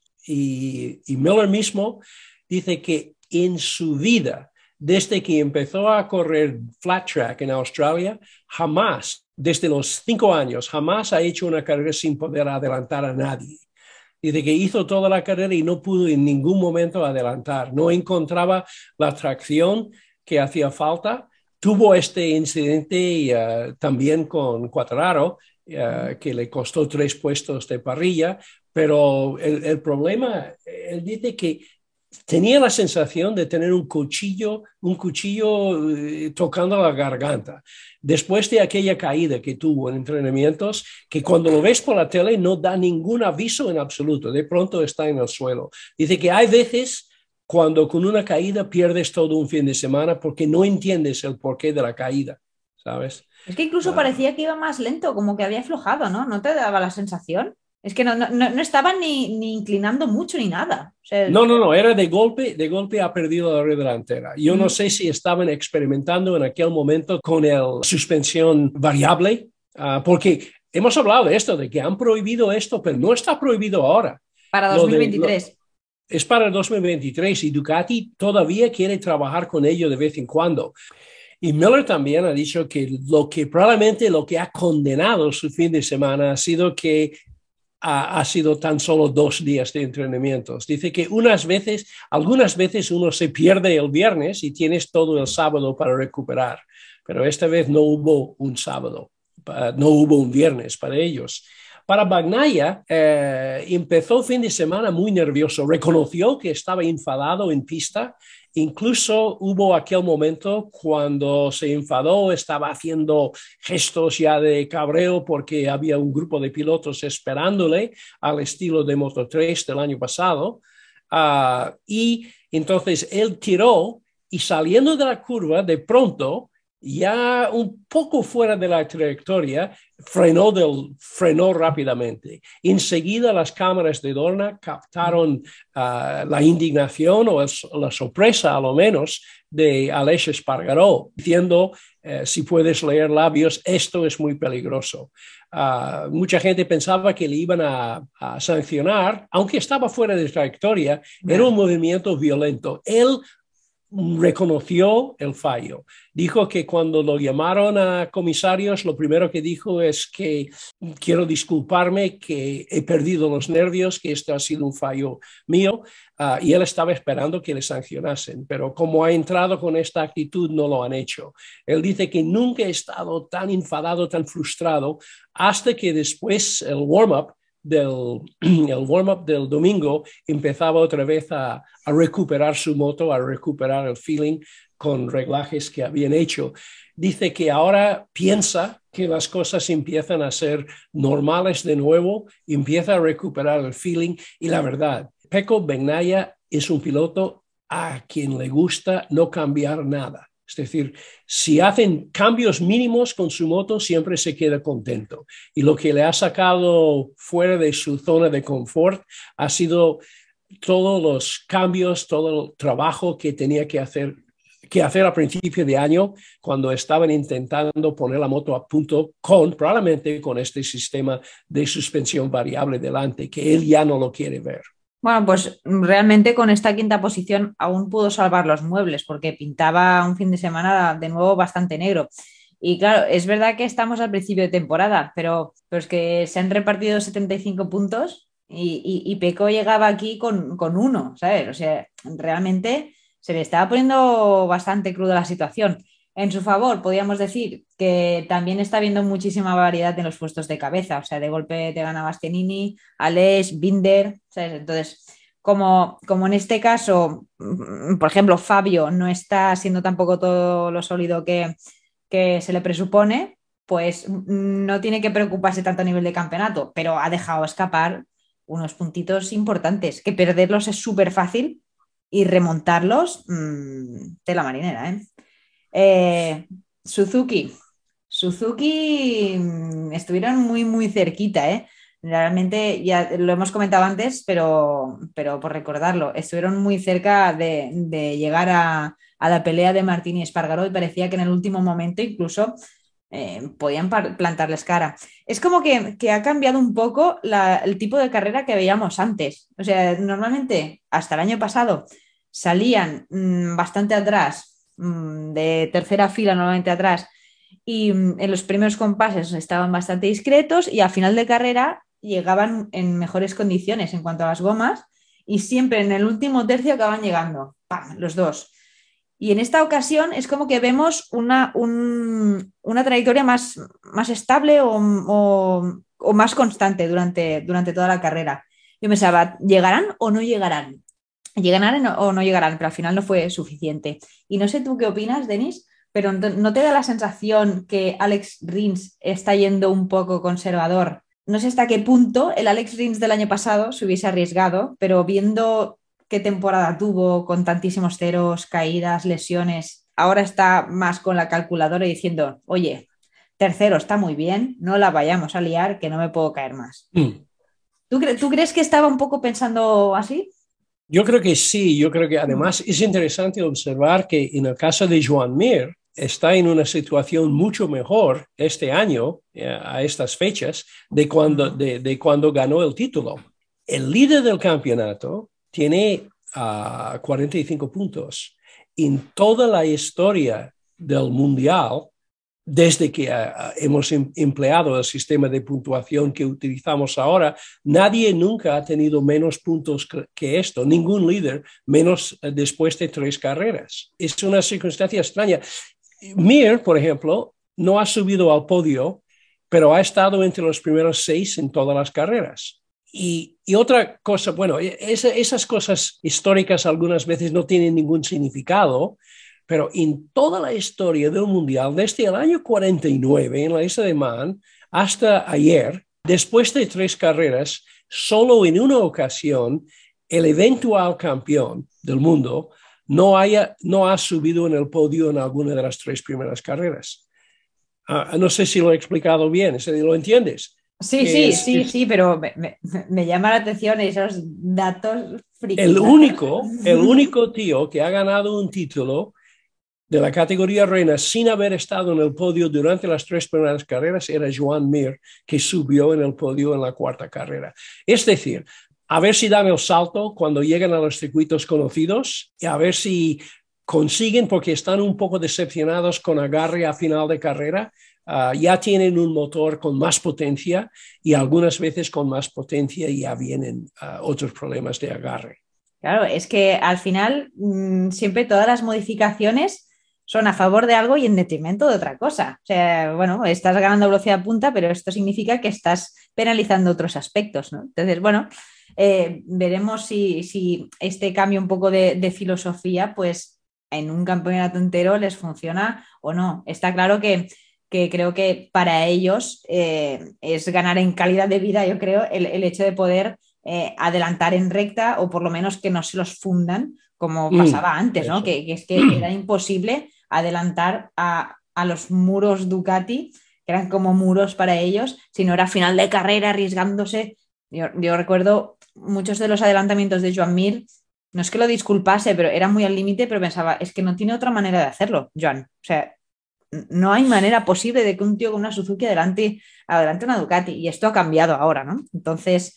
Y Miller mismo dice que en su vida, desde que empezó a correr flat track en Australia, jamás, desde los 5 años, jamás ha hecho una carrera sin poder adelantar a nadie. Dice que hizo toda la carrera y no pudo en ningún momento adelantar, no encontraba la tracción que hacía falta. Tuvo este incidente también con Quartararo, que le costó 3 puestos de parrilla, pero el problema, él dice que tenía la sensación de tener un cuchillo tocando la garganta. Después de aquella caída que tuvo en entrenamientos, que cuando lo ves por la tele no da ningún aviso en absoluto, de pronto está en el suelo. Dice que hay veces cuando con una caída pierdes todo un fin de semana porque no entiendes el porqué de la caída, ¿sabes? Es que incluso parecía que iba más lento, como que había aflojado, ¿no? ¿No te daba la sensación? Es que no estaban ni inclinando mucho ni nada. O sea, No, era de golpe ha perdido la red delantera. Yo no sé si estaban experimentando en aquel momento con el suspensión variable, porque hemos hablado de esto, de que han prohibido esto, pero no está prohibido ahora. para 2023. Es para el 2023 y Ducati todavía quiere trabajar con ello de vez en cuando. Y Miller también ha dicho que probablemente lo que ha condenado su fin de semana ha sido que ha sido tan solo 2 días de entrenamientos. Dice que algunas veces uno se pierde el viernes y tienes todo el sábado para recuperar, pero esta vez no hubo un sábado, no hubo un viernes para ellos. Para Bagnaia, empezó el fin de semana muy nervioso, reconoció que estaba enfadado en pista. Incluso hubo aquel momento cuando se enfadó, estaba haciendo gestos ya de cabreo porque había un grupo de pilotos esperándole al estilo de Moto3 del año pasado. Y entonces él tiró y saliendo de la curva, de pronto, ya un poco fuera de la trayectoria, frenó rápidamente. Enseguida las cámaras de Dorna captaron la indignación o la sorpresa, a lo menos, de Aleix Espargaró, diciendo, si puedes leer labios, esto es muy peligroso. Mucha gente pensaba que le iban a sancionar, aunque estaba fuera de trayectoria, era un movimiento violento. Él reconoció el fallo. Dijo que cuando lo llamaron a comisarios, lo primero que dijo es que quiero disculparme, que he perdido los nervios, que esto ha sido un fallo mío, y él estaba esperando que le sancionasen, pero como ha entrado con esta actitud, no lo han hecho. Él dice que nunca ha estado tan enfadado, tan frustrado, hasta que después el warm-up del domingo empezaba otra vez a recuperar su moto, a recuperar el feeling con reglajes que habían hecho. Dice que ahora piensa que las cosas empiezan a ser normales de nuevo, empieza a recuperar el feeling y la verdad, Pecco Bagnaia es un piloto a quien le gusta no cambiar nada. Es decir, si hacen cambios mínimos con su moto, siempre se queda contento. Y lo que le ha sacado fuera de su zona de confort ha sido todos los cambios, todo el trabajo que tenía que hacer a principio de año cuando estaban intentando poner la moto a punto probablemente con este sistema de suspensión variable delante, que él ya no lo quiere ver. Bueno, pues realmente con esta quinta posición aún pudo salvar los muebles porque pintaba un fin de semana de nuevo bastante negro. Y claro, es verdad que estamos al principio de temporada, pero es que se han repartido 75 puntos y Pecco llegaba aquí con 1, ¿sabes? O sea, realmente se le estaba poniendo bastante cruda la situación. En su favor, podríamos decir que también está habiendo muchísima variedad en los puestos de cabeza. O sea, de golpe te gana Bastianini, Aleix, Binder, ¿sabes? Entonces, como en este caso, por ejemplo, Fabio no está siendo tampoco todo lo sólido que se le presupone, pues no tiene que preocuparse tanto a nivel de campeonato, pero ha dejado escapar unos puntitos importantes, que perderlos es súper fácil y remontarlos, tela marinera, ¿eh? Suzuki. Suzuki estuvieron muy, muy cerquita, ¿eh? Realmente ya lo hemos comentado antes, pero por recordarlo, estuvieron muy cerca de llegar a la pelea de Martín y Espargaró y parecía que en el último momento incluso podían plantarles cara. Es como que ha cambiado un poco el tipo de carrera que veíamos antes. O sea, normalmente hasta el año pasado salían bastante atrás, de tercera fila normalmente atrás, y en los primeros compases estaban bastante discretos y al final de carrera llegaban en mejores condiciones en cuanto a las gomas y siempre en el último tercio acaban llegando, ¡pam!, los dos. Y en esta ocasión es como que vemos una trayectoria más estable o más constante durante toda la carrera. Yo pensaba, ¿llegarán o no llegarán? ¿Llegarán o no llegarán? Pero al final no fue suficiente. Y no sé tú qué opinas, Denis, pero ¿no te da la sensación que Alex Rins está yendo un poco conservador? No sé hasta qué punto el Alex Rins del año pasado se hubiese arriesgado, pero viendo qué temporada tuvo con tantísimos ceros, caídas, lesiones, ahora está más con la calculadora y diciendo, oye, tercero está muy bien, no la vayamos a liar, que no me puedo caer más. ¿Tú crees que estaba un poco pensando así? Yo creo que sí, yo creo que además es interesante observar que en el caso de Joan Mir está en una situación mucho mejor este año, a estas fechas, de cuando ganó el título. El líder del campeonato tiene 45 puntos. En toda la historia del Mundial, desde que hemos empleado el sistema de puntuación que utilizamos ahora, nadie nunca ha tenido menos puntos que esto, ningún líder menos después de 3 carreras. Es una circunstancia extraña. Mir, por ejemplo, no ha subido al podio, pero ha estado entre los primeros 6 en todas las carreras. Y otra cosa, bueno, esas cosas históricas algunas veces no tienen ningún significado, pero en toda la historia del Mundial, desde el año 49, en la isla de Man, hasta ayer, después de 3 carreras, solo en una ocasión, el eventual campeón del mundo no ha subido en el podio en alguna de las 3 primeras carreras. No sé si lo he explicado bien, ¿lo entiendes? Sí, pero me llama la atención esos datos frikis. El único tío que ha ganado un título de la categoría reina sin haber estado en el podio durante las 3 primeras carreras era Joan Mir, que subió en el podio en la 4ª carrera. Es decir, a ver si dan el salto cuando llegan a los circuitos conocidos y a ver si consiguen, porque están un poco decepcionados con agarre a final de carrera. Ya tienen un motor con más potencia y algunas veces con más potencia ya vienen otros problemas de agarre. Claro, es que al final siempre todas las modificaciones son a favor de algo y en detrimento de otra cosa. O sea, bueno, estás ganando velocidad punta, pero esto significa que estás penalizando otros aspectos, ¿no? Entonces, bueno, veremos si este cambio un poco de filosofía, pues en un campeonato entero les funciona o no. Está claro que creo que para ellos es ganar en calidad de vida, yo creo, el hecho de poder adelantar en recta o por lo menos que no se los fundan como pasaba antes, ¿no? Que es que era imposible adelantar a los muros Ducati, que eran como muros para ellos, si no era final de carrera arriesgándose. Yo recuerdo muchos de los adelantamientos de Joan Mir, no es que lo disculpase, pero era muy al límite, pero pensaba, es que no tiene otra manera de hacerlo, Joan. O sea, no hay manera posible de que un tío con una Suzuki adelante una Ducati, y esto ha cambiado ahora, ¿no? Entonces,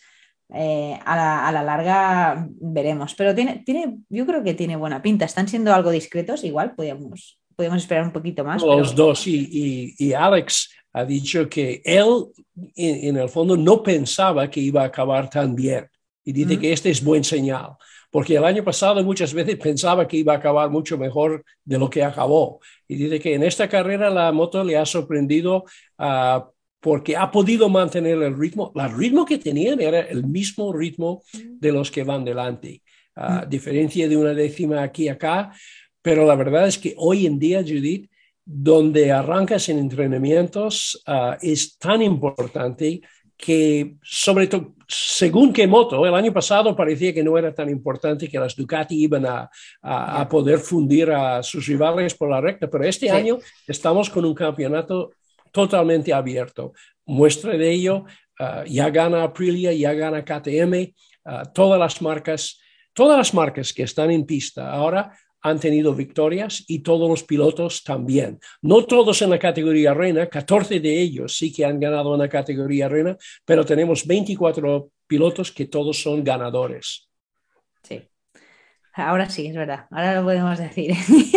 a la larga veremos, pero yo creo que tiene buena pinta. Están siendo algo discretos, igual podemos esperar un poquito más. Los dos, y Alex ha dicho que él en el fondo no pensaba que iba a acabar tan bien y dice que este es buen señal, porque el año pasado muchas veces pensaba que iba a acabar mucho mejor de lo que acabó. Y dice que en esta carrera la moto le ha sorprendido porque ha podido mantener el ritmo. El ritmo que tenían era el mismo ritmo de los que van delante. Diferencia de una décima aquí y acá, pero la verdad es que hoy en día, Judith, donde arrancas en entrenamientos es tan importante que, sobre todo, según qué moto, el año pasado parecía que no era tan importante, que las Ducati iban a poder fundir a sus rivales por la recta, pero este año estamos con un campeonato totalmente abierto. Muestra de ello, ya gana Aprilia, ya gana KTM, todas las marcas que están en pista ahora han tenido victorias y todos los pilotos también. No todos en la categoría reina, 14 de ellos sí que han ganado en la categoría reina, pero tenemos 24 pilotos que todos son ganadores. Sí, ahora sí, es verdad, ahora lo podemos decir.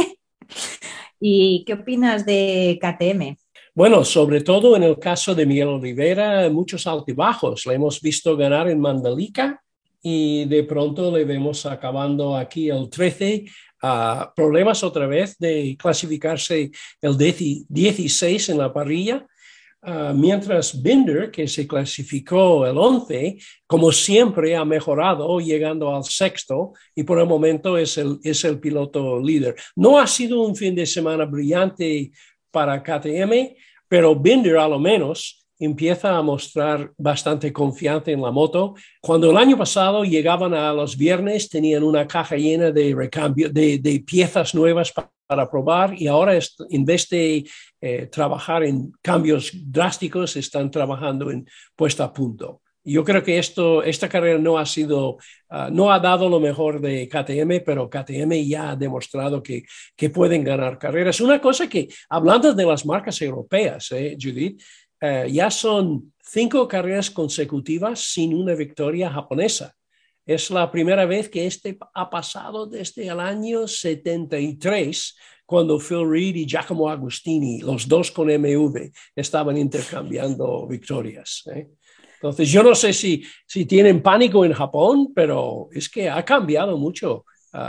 ¿Y qué opinas de KTM? Bueno, sobre todo en el caso de Miguel Oliveira, muchos altibajos. Le hemos visto ganar en Mandalika y de pronto le vemos acabando aquí el 13. Problemas otra vez de clasificarse el 16 en la parrilla. Mientras Binder, que se clasificó el 11, como siempre ha mejorado, llegando al sexto y por el momento es el piloto líder. No ha sido un fin de semana brillante para KTM, pero Binder a lo menos empieza a mostrar bastante confianza en la moto. Cuando el año pasado llegaban a los viernes, tenían una caja llena de recambio, de piezas nuevas para probar, y ahora en vez de trabajar en cambios drásticos, están trabajando en puesta a punto. Yo creo que esta carrera no ha dado lo mejor de KTM, pero KTM ya ha demostrado que pueden ganar carreras. Una cosa que, hablando de las marcas europeas, Judith, ya son 5 carreras consecutivas sin una victoria japonesa. Es la primera vez que ha pasado desde el año 73, cuando Phil Reed y Giacomo Agostini, los dos con MV, estaban intercambiando victorias. Entonces, yo no sé si tienen pánico en Japón, pero es que ha cambiado mucho.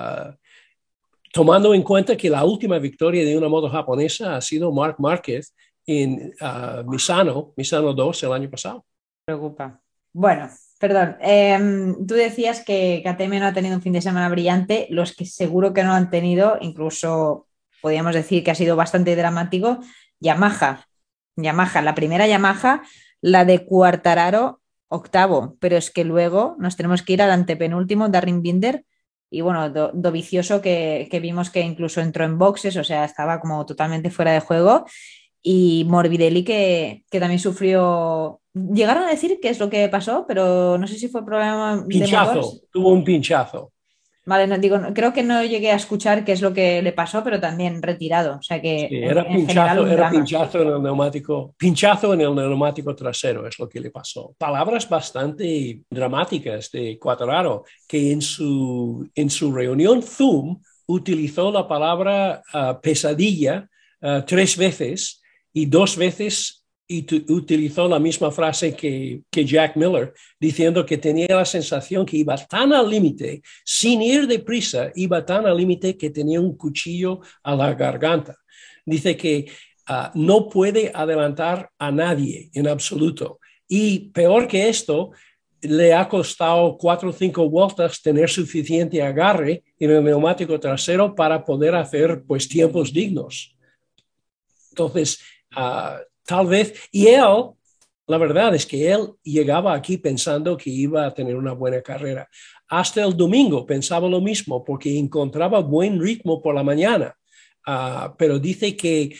Tomando en cuenta que la última victoria de una moto japonesa ha sido Marc Márquez en Misano 2 el año pasado. Preocupa. Bueno, perdón. Tú decías que KTM no ha tenido un fin de semana brillante. Los que seguro que no han tenido, incluso podríamos decir que ha sido bastante dramático, Yamaha, la primera Yamaha, la de Quartararo, octavo, pero es que luego nos tenemos que ir al antepenúltimo, Darryn Binder, y bueno, Dovizioso que vimos que incluso entró en boxes, o sea, estaba como totalmente fuera de juego, y Morbidelli que también sufrió. Llegaron a decir qué es lo que pasó, pero no sé si fue problema de motor. Tuvo un pinchazo. Vale, no, digo, creo que no llegué a escuchar qué es lo que le pasó, pero también retirado. O sea que sí, era pinchazo en el neumático, pinchazo en el neumático trasero, es lo que le pasó. Palabras bastante dramáticas de Quartararo, que en su reunión Zoom utilizó la palabra pesadilla 3 veces y 2 veces utilizó la misma frase que Jack Miller, diciendo que tenía la sensación que iba tan al límite, sin ir deprisa, iba tan al límite que tenía un cuchillo a la garganta. Dice que no puede adelantar a nadie en absoluto. Y peor que esto, le ha costado 4 o 5 vueltas tener suficiente agarre en el neumático trasero para poder hacer pues tiempos dignos. Entonces, tal vez, y él, la verdad es que él llegaba aquí pensando que iba a tener una buena carrera. Hasta el domingo pensaba lo mismo porque encontraba buen ritmo por la mañana, pero dice que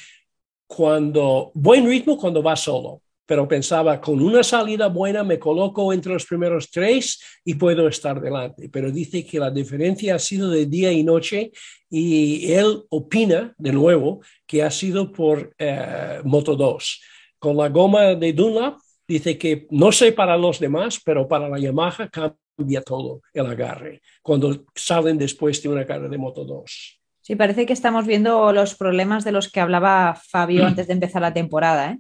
buen ritmo cuando va solo, pero pensaba con una salida buena me coloco entre los primeros 3 y puedo estar delante. Pero dice que la diferencia ha sido de día y noche y él opina de nuevo que ha sido por Moto 2. Con la goma de Dunlop, dice que no sé para los demás, pero para la Yamaha cambia todo el agarre cuando salen después de una carrera de Moto 2. Sí, parece que estamos viendo los problemas de los que hablaba Fabio antes de empezar la temporada,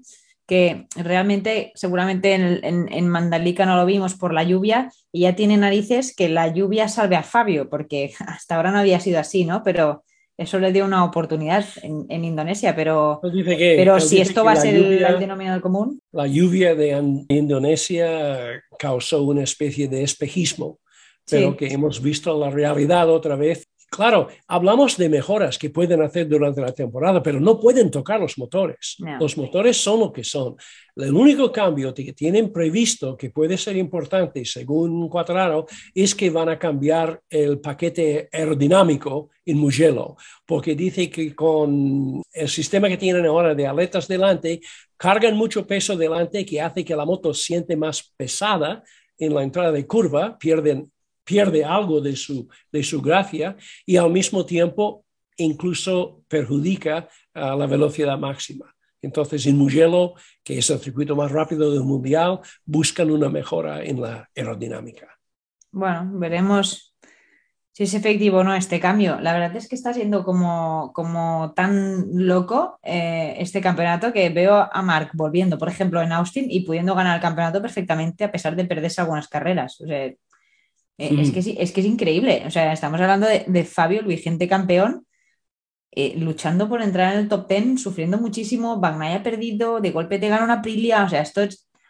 que realmente, seguramente en Mandalika no lo vimos por la lluvia, y ya tiene narices que la lluvia salve a Fabio, porque hasta ahora no había sido así, ¿no? Pero eso le dio una oportunidad en Indonesia, pero Él si dice esto que va a ser el denominador común. la lluvia de Indonesia causó una especie de espejismo, pero Sí, que hemos visto la realidad otra vez. Claro, hablamos de mejoras que pueden hacer durante la temporada, pero no pueden tocar los motores. no. Los motores son lo que son. El único cambio que tienen previsto, que puede ser importante según Quartararo, es que van a cambiar el paquete aerodinámico en Mugello, porque dice que con el sistema que tienen ahora de aletas delante, cargan mucho peso delante que hace que la moto siente más pesada en la entrada de curva, pierde algo de su gracia y al mismo tiempo incluso perjudica la velocidad máxima. Entonces, en Mugello, que es el circuito más rápido del mundial, buscan una mejora en la aerodinámica. Bueno, veremos si es efectivo o no este cambio. La verdad es que está siendo como tan loco este campeonato, que veo a Marc volviendo, por ejemplo, en Austin y pudiendo ganar el campeonato perfectamente a pesar de perderse algunas carreras. O sea, es que es increíble. O sea, estamos hablando de Fabio, el vigente campeón, luchando por entrar en el top 10, sufriendo muchísimo. Bagnaia ha perdido, de golpe te gana una Aprilia. O sea, esto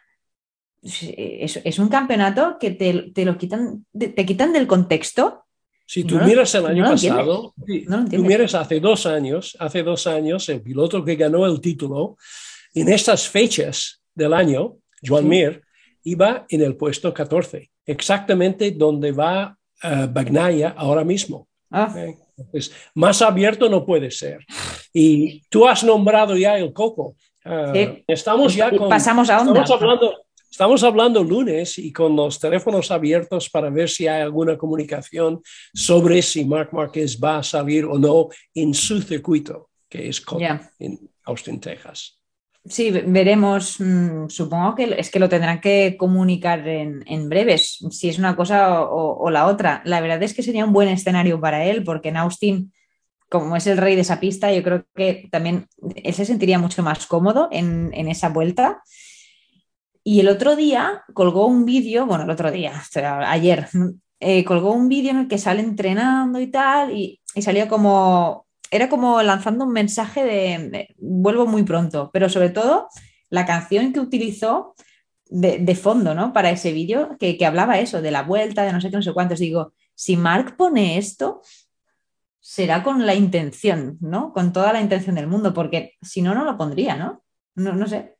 es un campeonato que te lo quitan, te quitan del contexto. Si Y tú no miras el y no año lo entiendes, pasado, no lo tú entiendes. miras hace 2 años, el piloto que ganó el título, en estas fechas del año, Joan Sí. Mir, iba en el puesto 14, exactamente donde va Bagnaia ahora mismo. Ah, Entonces, más abierto no puede ser. Y tú has nombrado ya el Coco. sí. Estamos ya Pasamos a Honda. Estamos hablando lunes y con los teléfonos abiertos para ver si hay alguna comunicación sobre si Marc Márquez va a salir o no en su circuito, que es Coto, Ya. en Austin, Texas. Sí, veremos. Supongo que es que lo tendrán que comunicar en breves, si es una cosa o la otra. La verdad es que sería un buen escenario para él, porque en Austin, como es el rey de esa pista, yo creo que también él se sentiría mucho más cómodo en esa vuelta. Y el otro día colgó un vídeo, bueno, el otro día, o sea, ayer, colgó un vídeo en el que sale entrenando y tal, y salía como, era como lanzando un mensaje de vuelvo muy pronto, pero sobre todo la canción que utilizó de fondo, ¿no? Para ese vídeo, que hablaba eso, de la vuelta, de no sé qué, no sé cuántos. Digo, si Marc pone esto, será con la intención, ¿no? Con toda la intención del mundo, porque si no, no lo pondría, ¿no? No, no sé.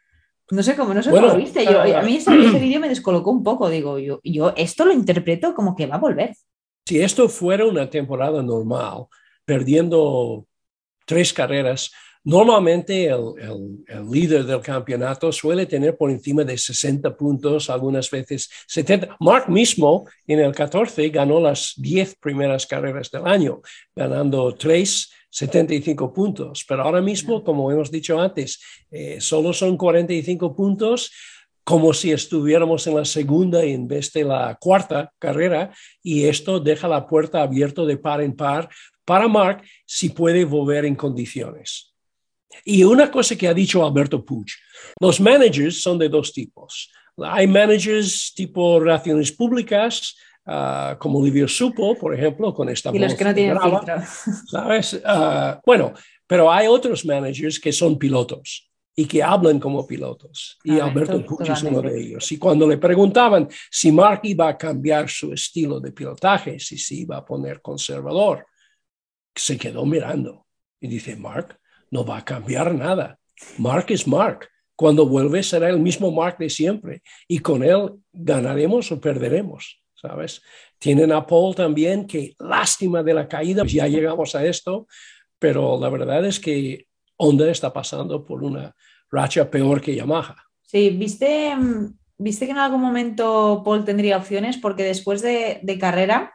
No sé cómo lo Bueno, viste. A mí ese vídeo me descolocó un poco. Digo, yo esto lo interpreto como que va a volver. si esto fuera una temporada normal, perdiendo 3 carreras, normalmente el líder del campeonato suele tener por encima de 60 puntos, algunas veces 70. Marc mismo en el 14 ganó las 10 primeras carreras del año, ganando 75 puntos. Pero ahora mismo, como hemos dicho antes, solo son 45 puntos, como si estuviéramos en la segunda en vez de la cuarta carrera, y esto deja la puerta abierta de par en par para Marc si puede volver en condiciones. Y una cosa que ha dicho Alberto Puig, los managers son de 2 tipos. Hay managers tipo relaciones públicas, como Livio Supo, por ejemplo, con esta Y los voz que no tienen grava, filtro. ¿sabes? Bueno, pero hay otros managers que son pilotos y que hablan como pilotos. Y A ver, Alberto Puig es uno totalmente. de ellos. Y cuando le preguntaban si Marc iba a cambiar su estilo de pilotaje, si se iba a poner conservador, se quedó mirando y dice, Marc no va a cambiar nada. Marc es Marc. Cuando vuelve será el mismo Marc de siempre y con él ganaremos o perderemos, ¿sabes? Tienen a Paul también, que lástima de la caída, ya llegamos a esto, pero la verdad es que Honda está pasando por una racha peor que Yamaha. Sí, ¿viste que en algún momento Paul tendría opciones? Porque después de carrera,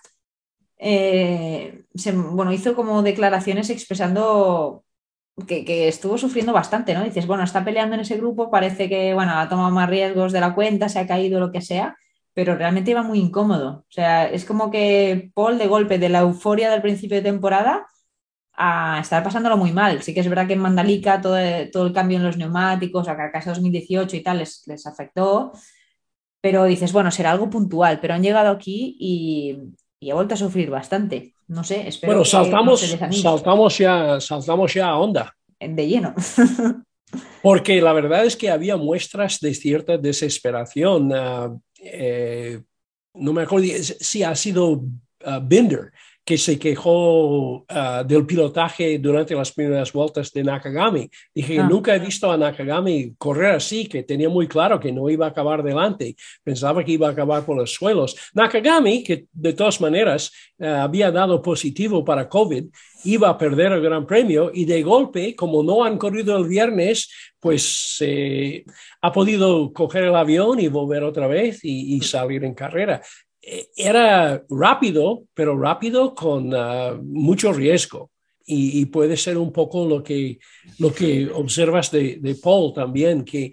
bueno, hizo como declaraciones expresando que estuvo sufriendo bastante, ¿no? Dices, bueno, está peleando en ese grupo, parece que, bueno, ha tomado más riesgos de la cuenta, se ha caído, lo que sea, pero realmente iba muy incómodo. O sea, es como que Paul, de golpe, de la euforia del principio de temporada, a estar pasándolo muy mal. Sí que es verdad que en Mandalika todo el cambio en los neumáticos, a Carcasa 2018 y tal, les afectó, pero dices, bueno, será algo puntual, pero han llegado aquí y he vuelto a sufrir bastante. No sé, espero Bueno, que no se desanimen saltamos ya a Honda, de lleno. porque la verdad es que había muestras de cierta desesperación. No me acuerdo si ha sido Binder que se quejó del pilotaje durante las primeras vueltas de Nakagami. Dije que Ah, nunca he visto a Nakagami correr así, que tenía muy claro que no iba a acabar delante, pensaba que iba a acabar por los suelos. Nakagami, que de todas maneras había dado positivo para COVID, iba a perder el Gran Premio y de golpe, como no han corrido el viernes, pues ha podido coger el avión y volver otra vez y salir en carrera. Era rápido, pero rápido con mucho riesgo. Y puede ser un poco lo que observas de Paul también, que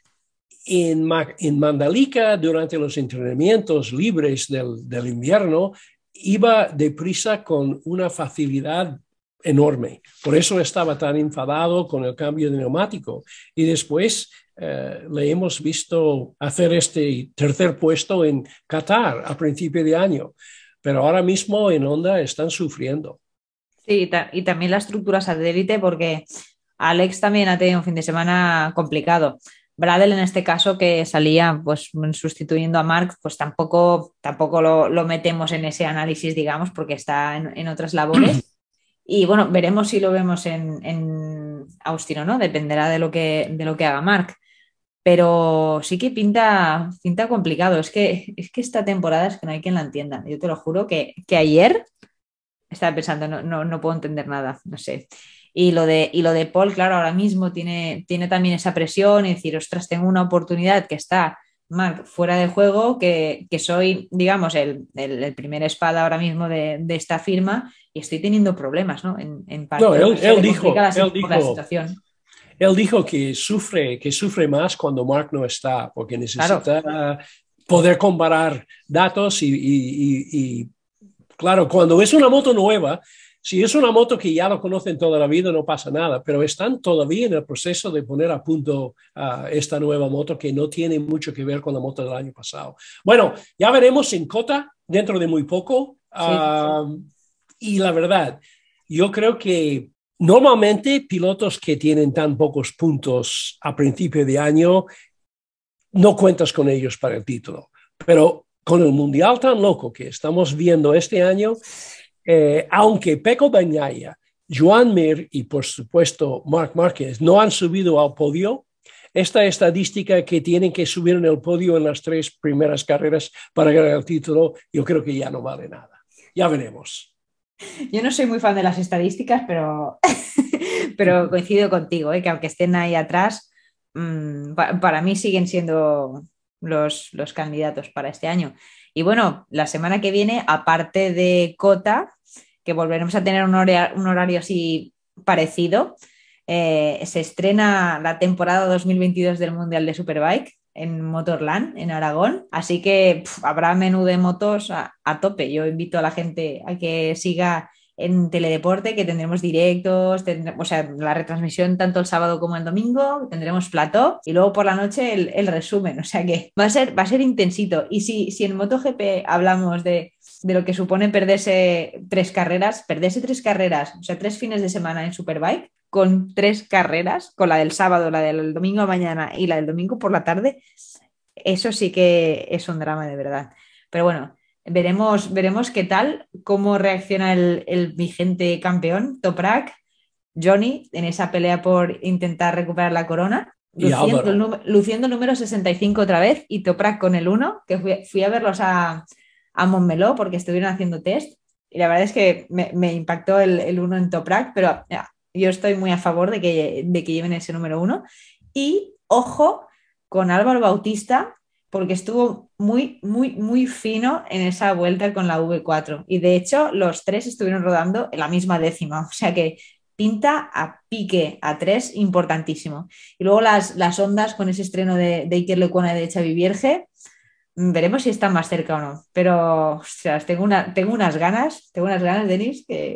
en Mandalika, durante los entrenamientos libres del invierno, iba deprisa con una facilidad enorme. Por eso estaba tan enfadado con el cambio de neumático. Y después le hemos visto hacer este tercer puesto en Qatar a principio de año. Pero ahora mismo en Honda están sufriendo. sí, y también la estructura satélite, porque Alex también ha tenido un fin de semana complicado. Bradel en este caso que salía pues sustituyendo a Mark, pues tampoco lo metemos en ese análisis, digamos, porque está en otras labores. Y bueno, veremos si lo vemos en Austin o no, dependerá de lo que haga Mark. Pero sí que pinta complicado. Es que esta temporada es que no hay quien la entienda. Yo te lo juro que ayer estaba pensando, no puedo entender nada, no sé. Y lo de Paul, claro, ahora mismo tiene también esa presión y decir, ostras, tengo una oportunidad que está Mark fuera de juego, que soy, digamos, el primer espada ahora mismo de esta firma y estoy teniendo problemas, ¿no? En No, parte se le complica por la situación. él dijo que sufre más cuando Mark no está, porque Claro, necesita poder comparar datos y claro, cuando es una moto nueva, si es una moto que ya lo conocen toda la vida, no pasa nada, pero están todavía en el proceso de poner a punto esta nueva moto que no tiene mucho que ver con la moto del año pasado. Bueno, ya veremos en Cota dentro de muy poco. sí. Y la verdad, yo creo que normalmente pilotos que tienen tan pocos puntos a principio de año, no cuentas con ellos para el título. Pero con el mundial tan loco que estamos viendo este año, aunque Pecco Bagnaia, Joan Mir y por supuesto Marc Márquez no han subido al podio, esta estadística que tienen que subir en el podio en las 3 primeras carreras para ganar el título, yo creo que ya no vale nada. Ya veremos. Yo no soy muy fan de las estadísticas, pero coincido contigo, que aunque estén ahí atrás, para mí siguen siendo los candidatos para este año. Y bueno, la semana que viene, aparte de Cota, que volveremos a tener un horario así parecido, se estrena la temporada 2022 del Mundial de Superbike en Motorland, en Aragón. Así que habrá menú de motos a tope. Yo invito a la gente a que siga en Teledeporte, que tendremos directos, o sea, la retransmisión tanto el sábado como el domingo, tendremos plató y luego por la noche el resumen. O sea que va a ser intensito. Y si en MotoGP hablamos de lo que supone perderse 3 carreras, o sea, 3 fines de semana en Superbike, con 3 carreras, con la del sábado, la del domingo a mañana y la del domingo por la tarde, eso sí que es un drama de verdad. Pero bueno, veremos qué tal, cómo reacciona el vigente campeón, Toprak, Johnny, en esa pelea por intentar recuperar la corona, Y Álvaro. luciendo el número 65 otra vez, y Toprak con el 1, que fui a verlos a Montmeló porque estuvieron haciendo test, y la verdad es que me impactó el 1 en Toprak, pero yo estoy muy a favor de que lleven ese número 1. Y ojo con Álvaro Bautista, porque estuvo muy, muy, muy fino en esa vuelta con la V4. Y de hecho, los 3 estuvieron rodando en la misma décima. O sea que pinta a pique a 3 importantísimo. Y luego las ondas con ese estreno de Iker Lecuona y de Xavi Vierge, veremos si están más cerca o no. Pero, ostras, tengo unas ganas, Denis, que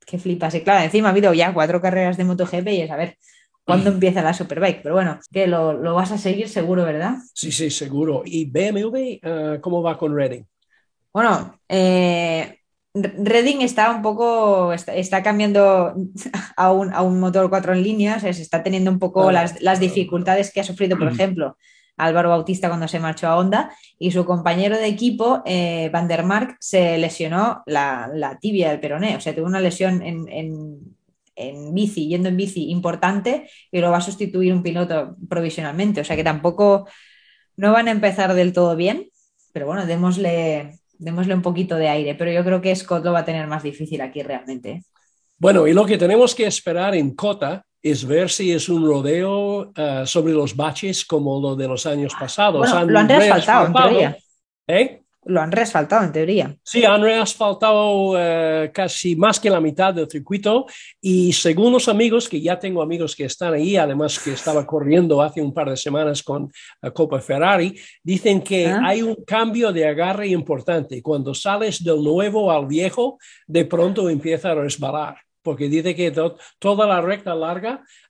que flipas. Y claro, encima ha habido ya 4 carreras de MotoGP y es a ver cuándo empieza la Superbike. Pero bueno, que lo vas a seguir seguro, ¿verdad? Sí, sí, seguro. ¿Y BMW, cómo va con Reading? Bueno, Reading está un poco, está cambiando a un motor 4 en línea, o sea, se está teniendo un poco Ah, las dificultades que ha sufrido, por ejemplo, Álvaro Bautista cuando se marchó a Honda y su compañero de equipo, Van der Mark, se lesionó la tibia del peroné, o sea, tuvo una lesión en bici, yendo en bici importante y lo va a sustituir un piloto provisionalmente, o sea que tampoco no van a empezar del todo bien, pero bueno, démosle un poquito de aire, pero yo creo que Scott lo va a tener más difícil aquí realmente. ¿Eh? Bueno, y lo que tenemos que esperar en Cota es ver si es un rodeo sobre los baches como lo de los años pasados. Bueno, lo han Han reasfaltado en reasfaltado, teoría. ¿eh? Lo han reasfaltado en teoría. Sí, han reasfaltado casi más que la mitad del circuito y según los amigos, que ya tengo amigos que están ahí, además que estaba corriendo hace un par de semanas con Copa Ferrari, dicen que ¿Ah? hay un cambio de agarre importante. Cuando sales del nuevo al viejo, de pronto empieza a resbalar, porque dice que toda la recta larga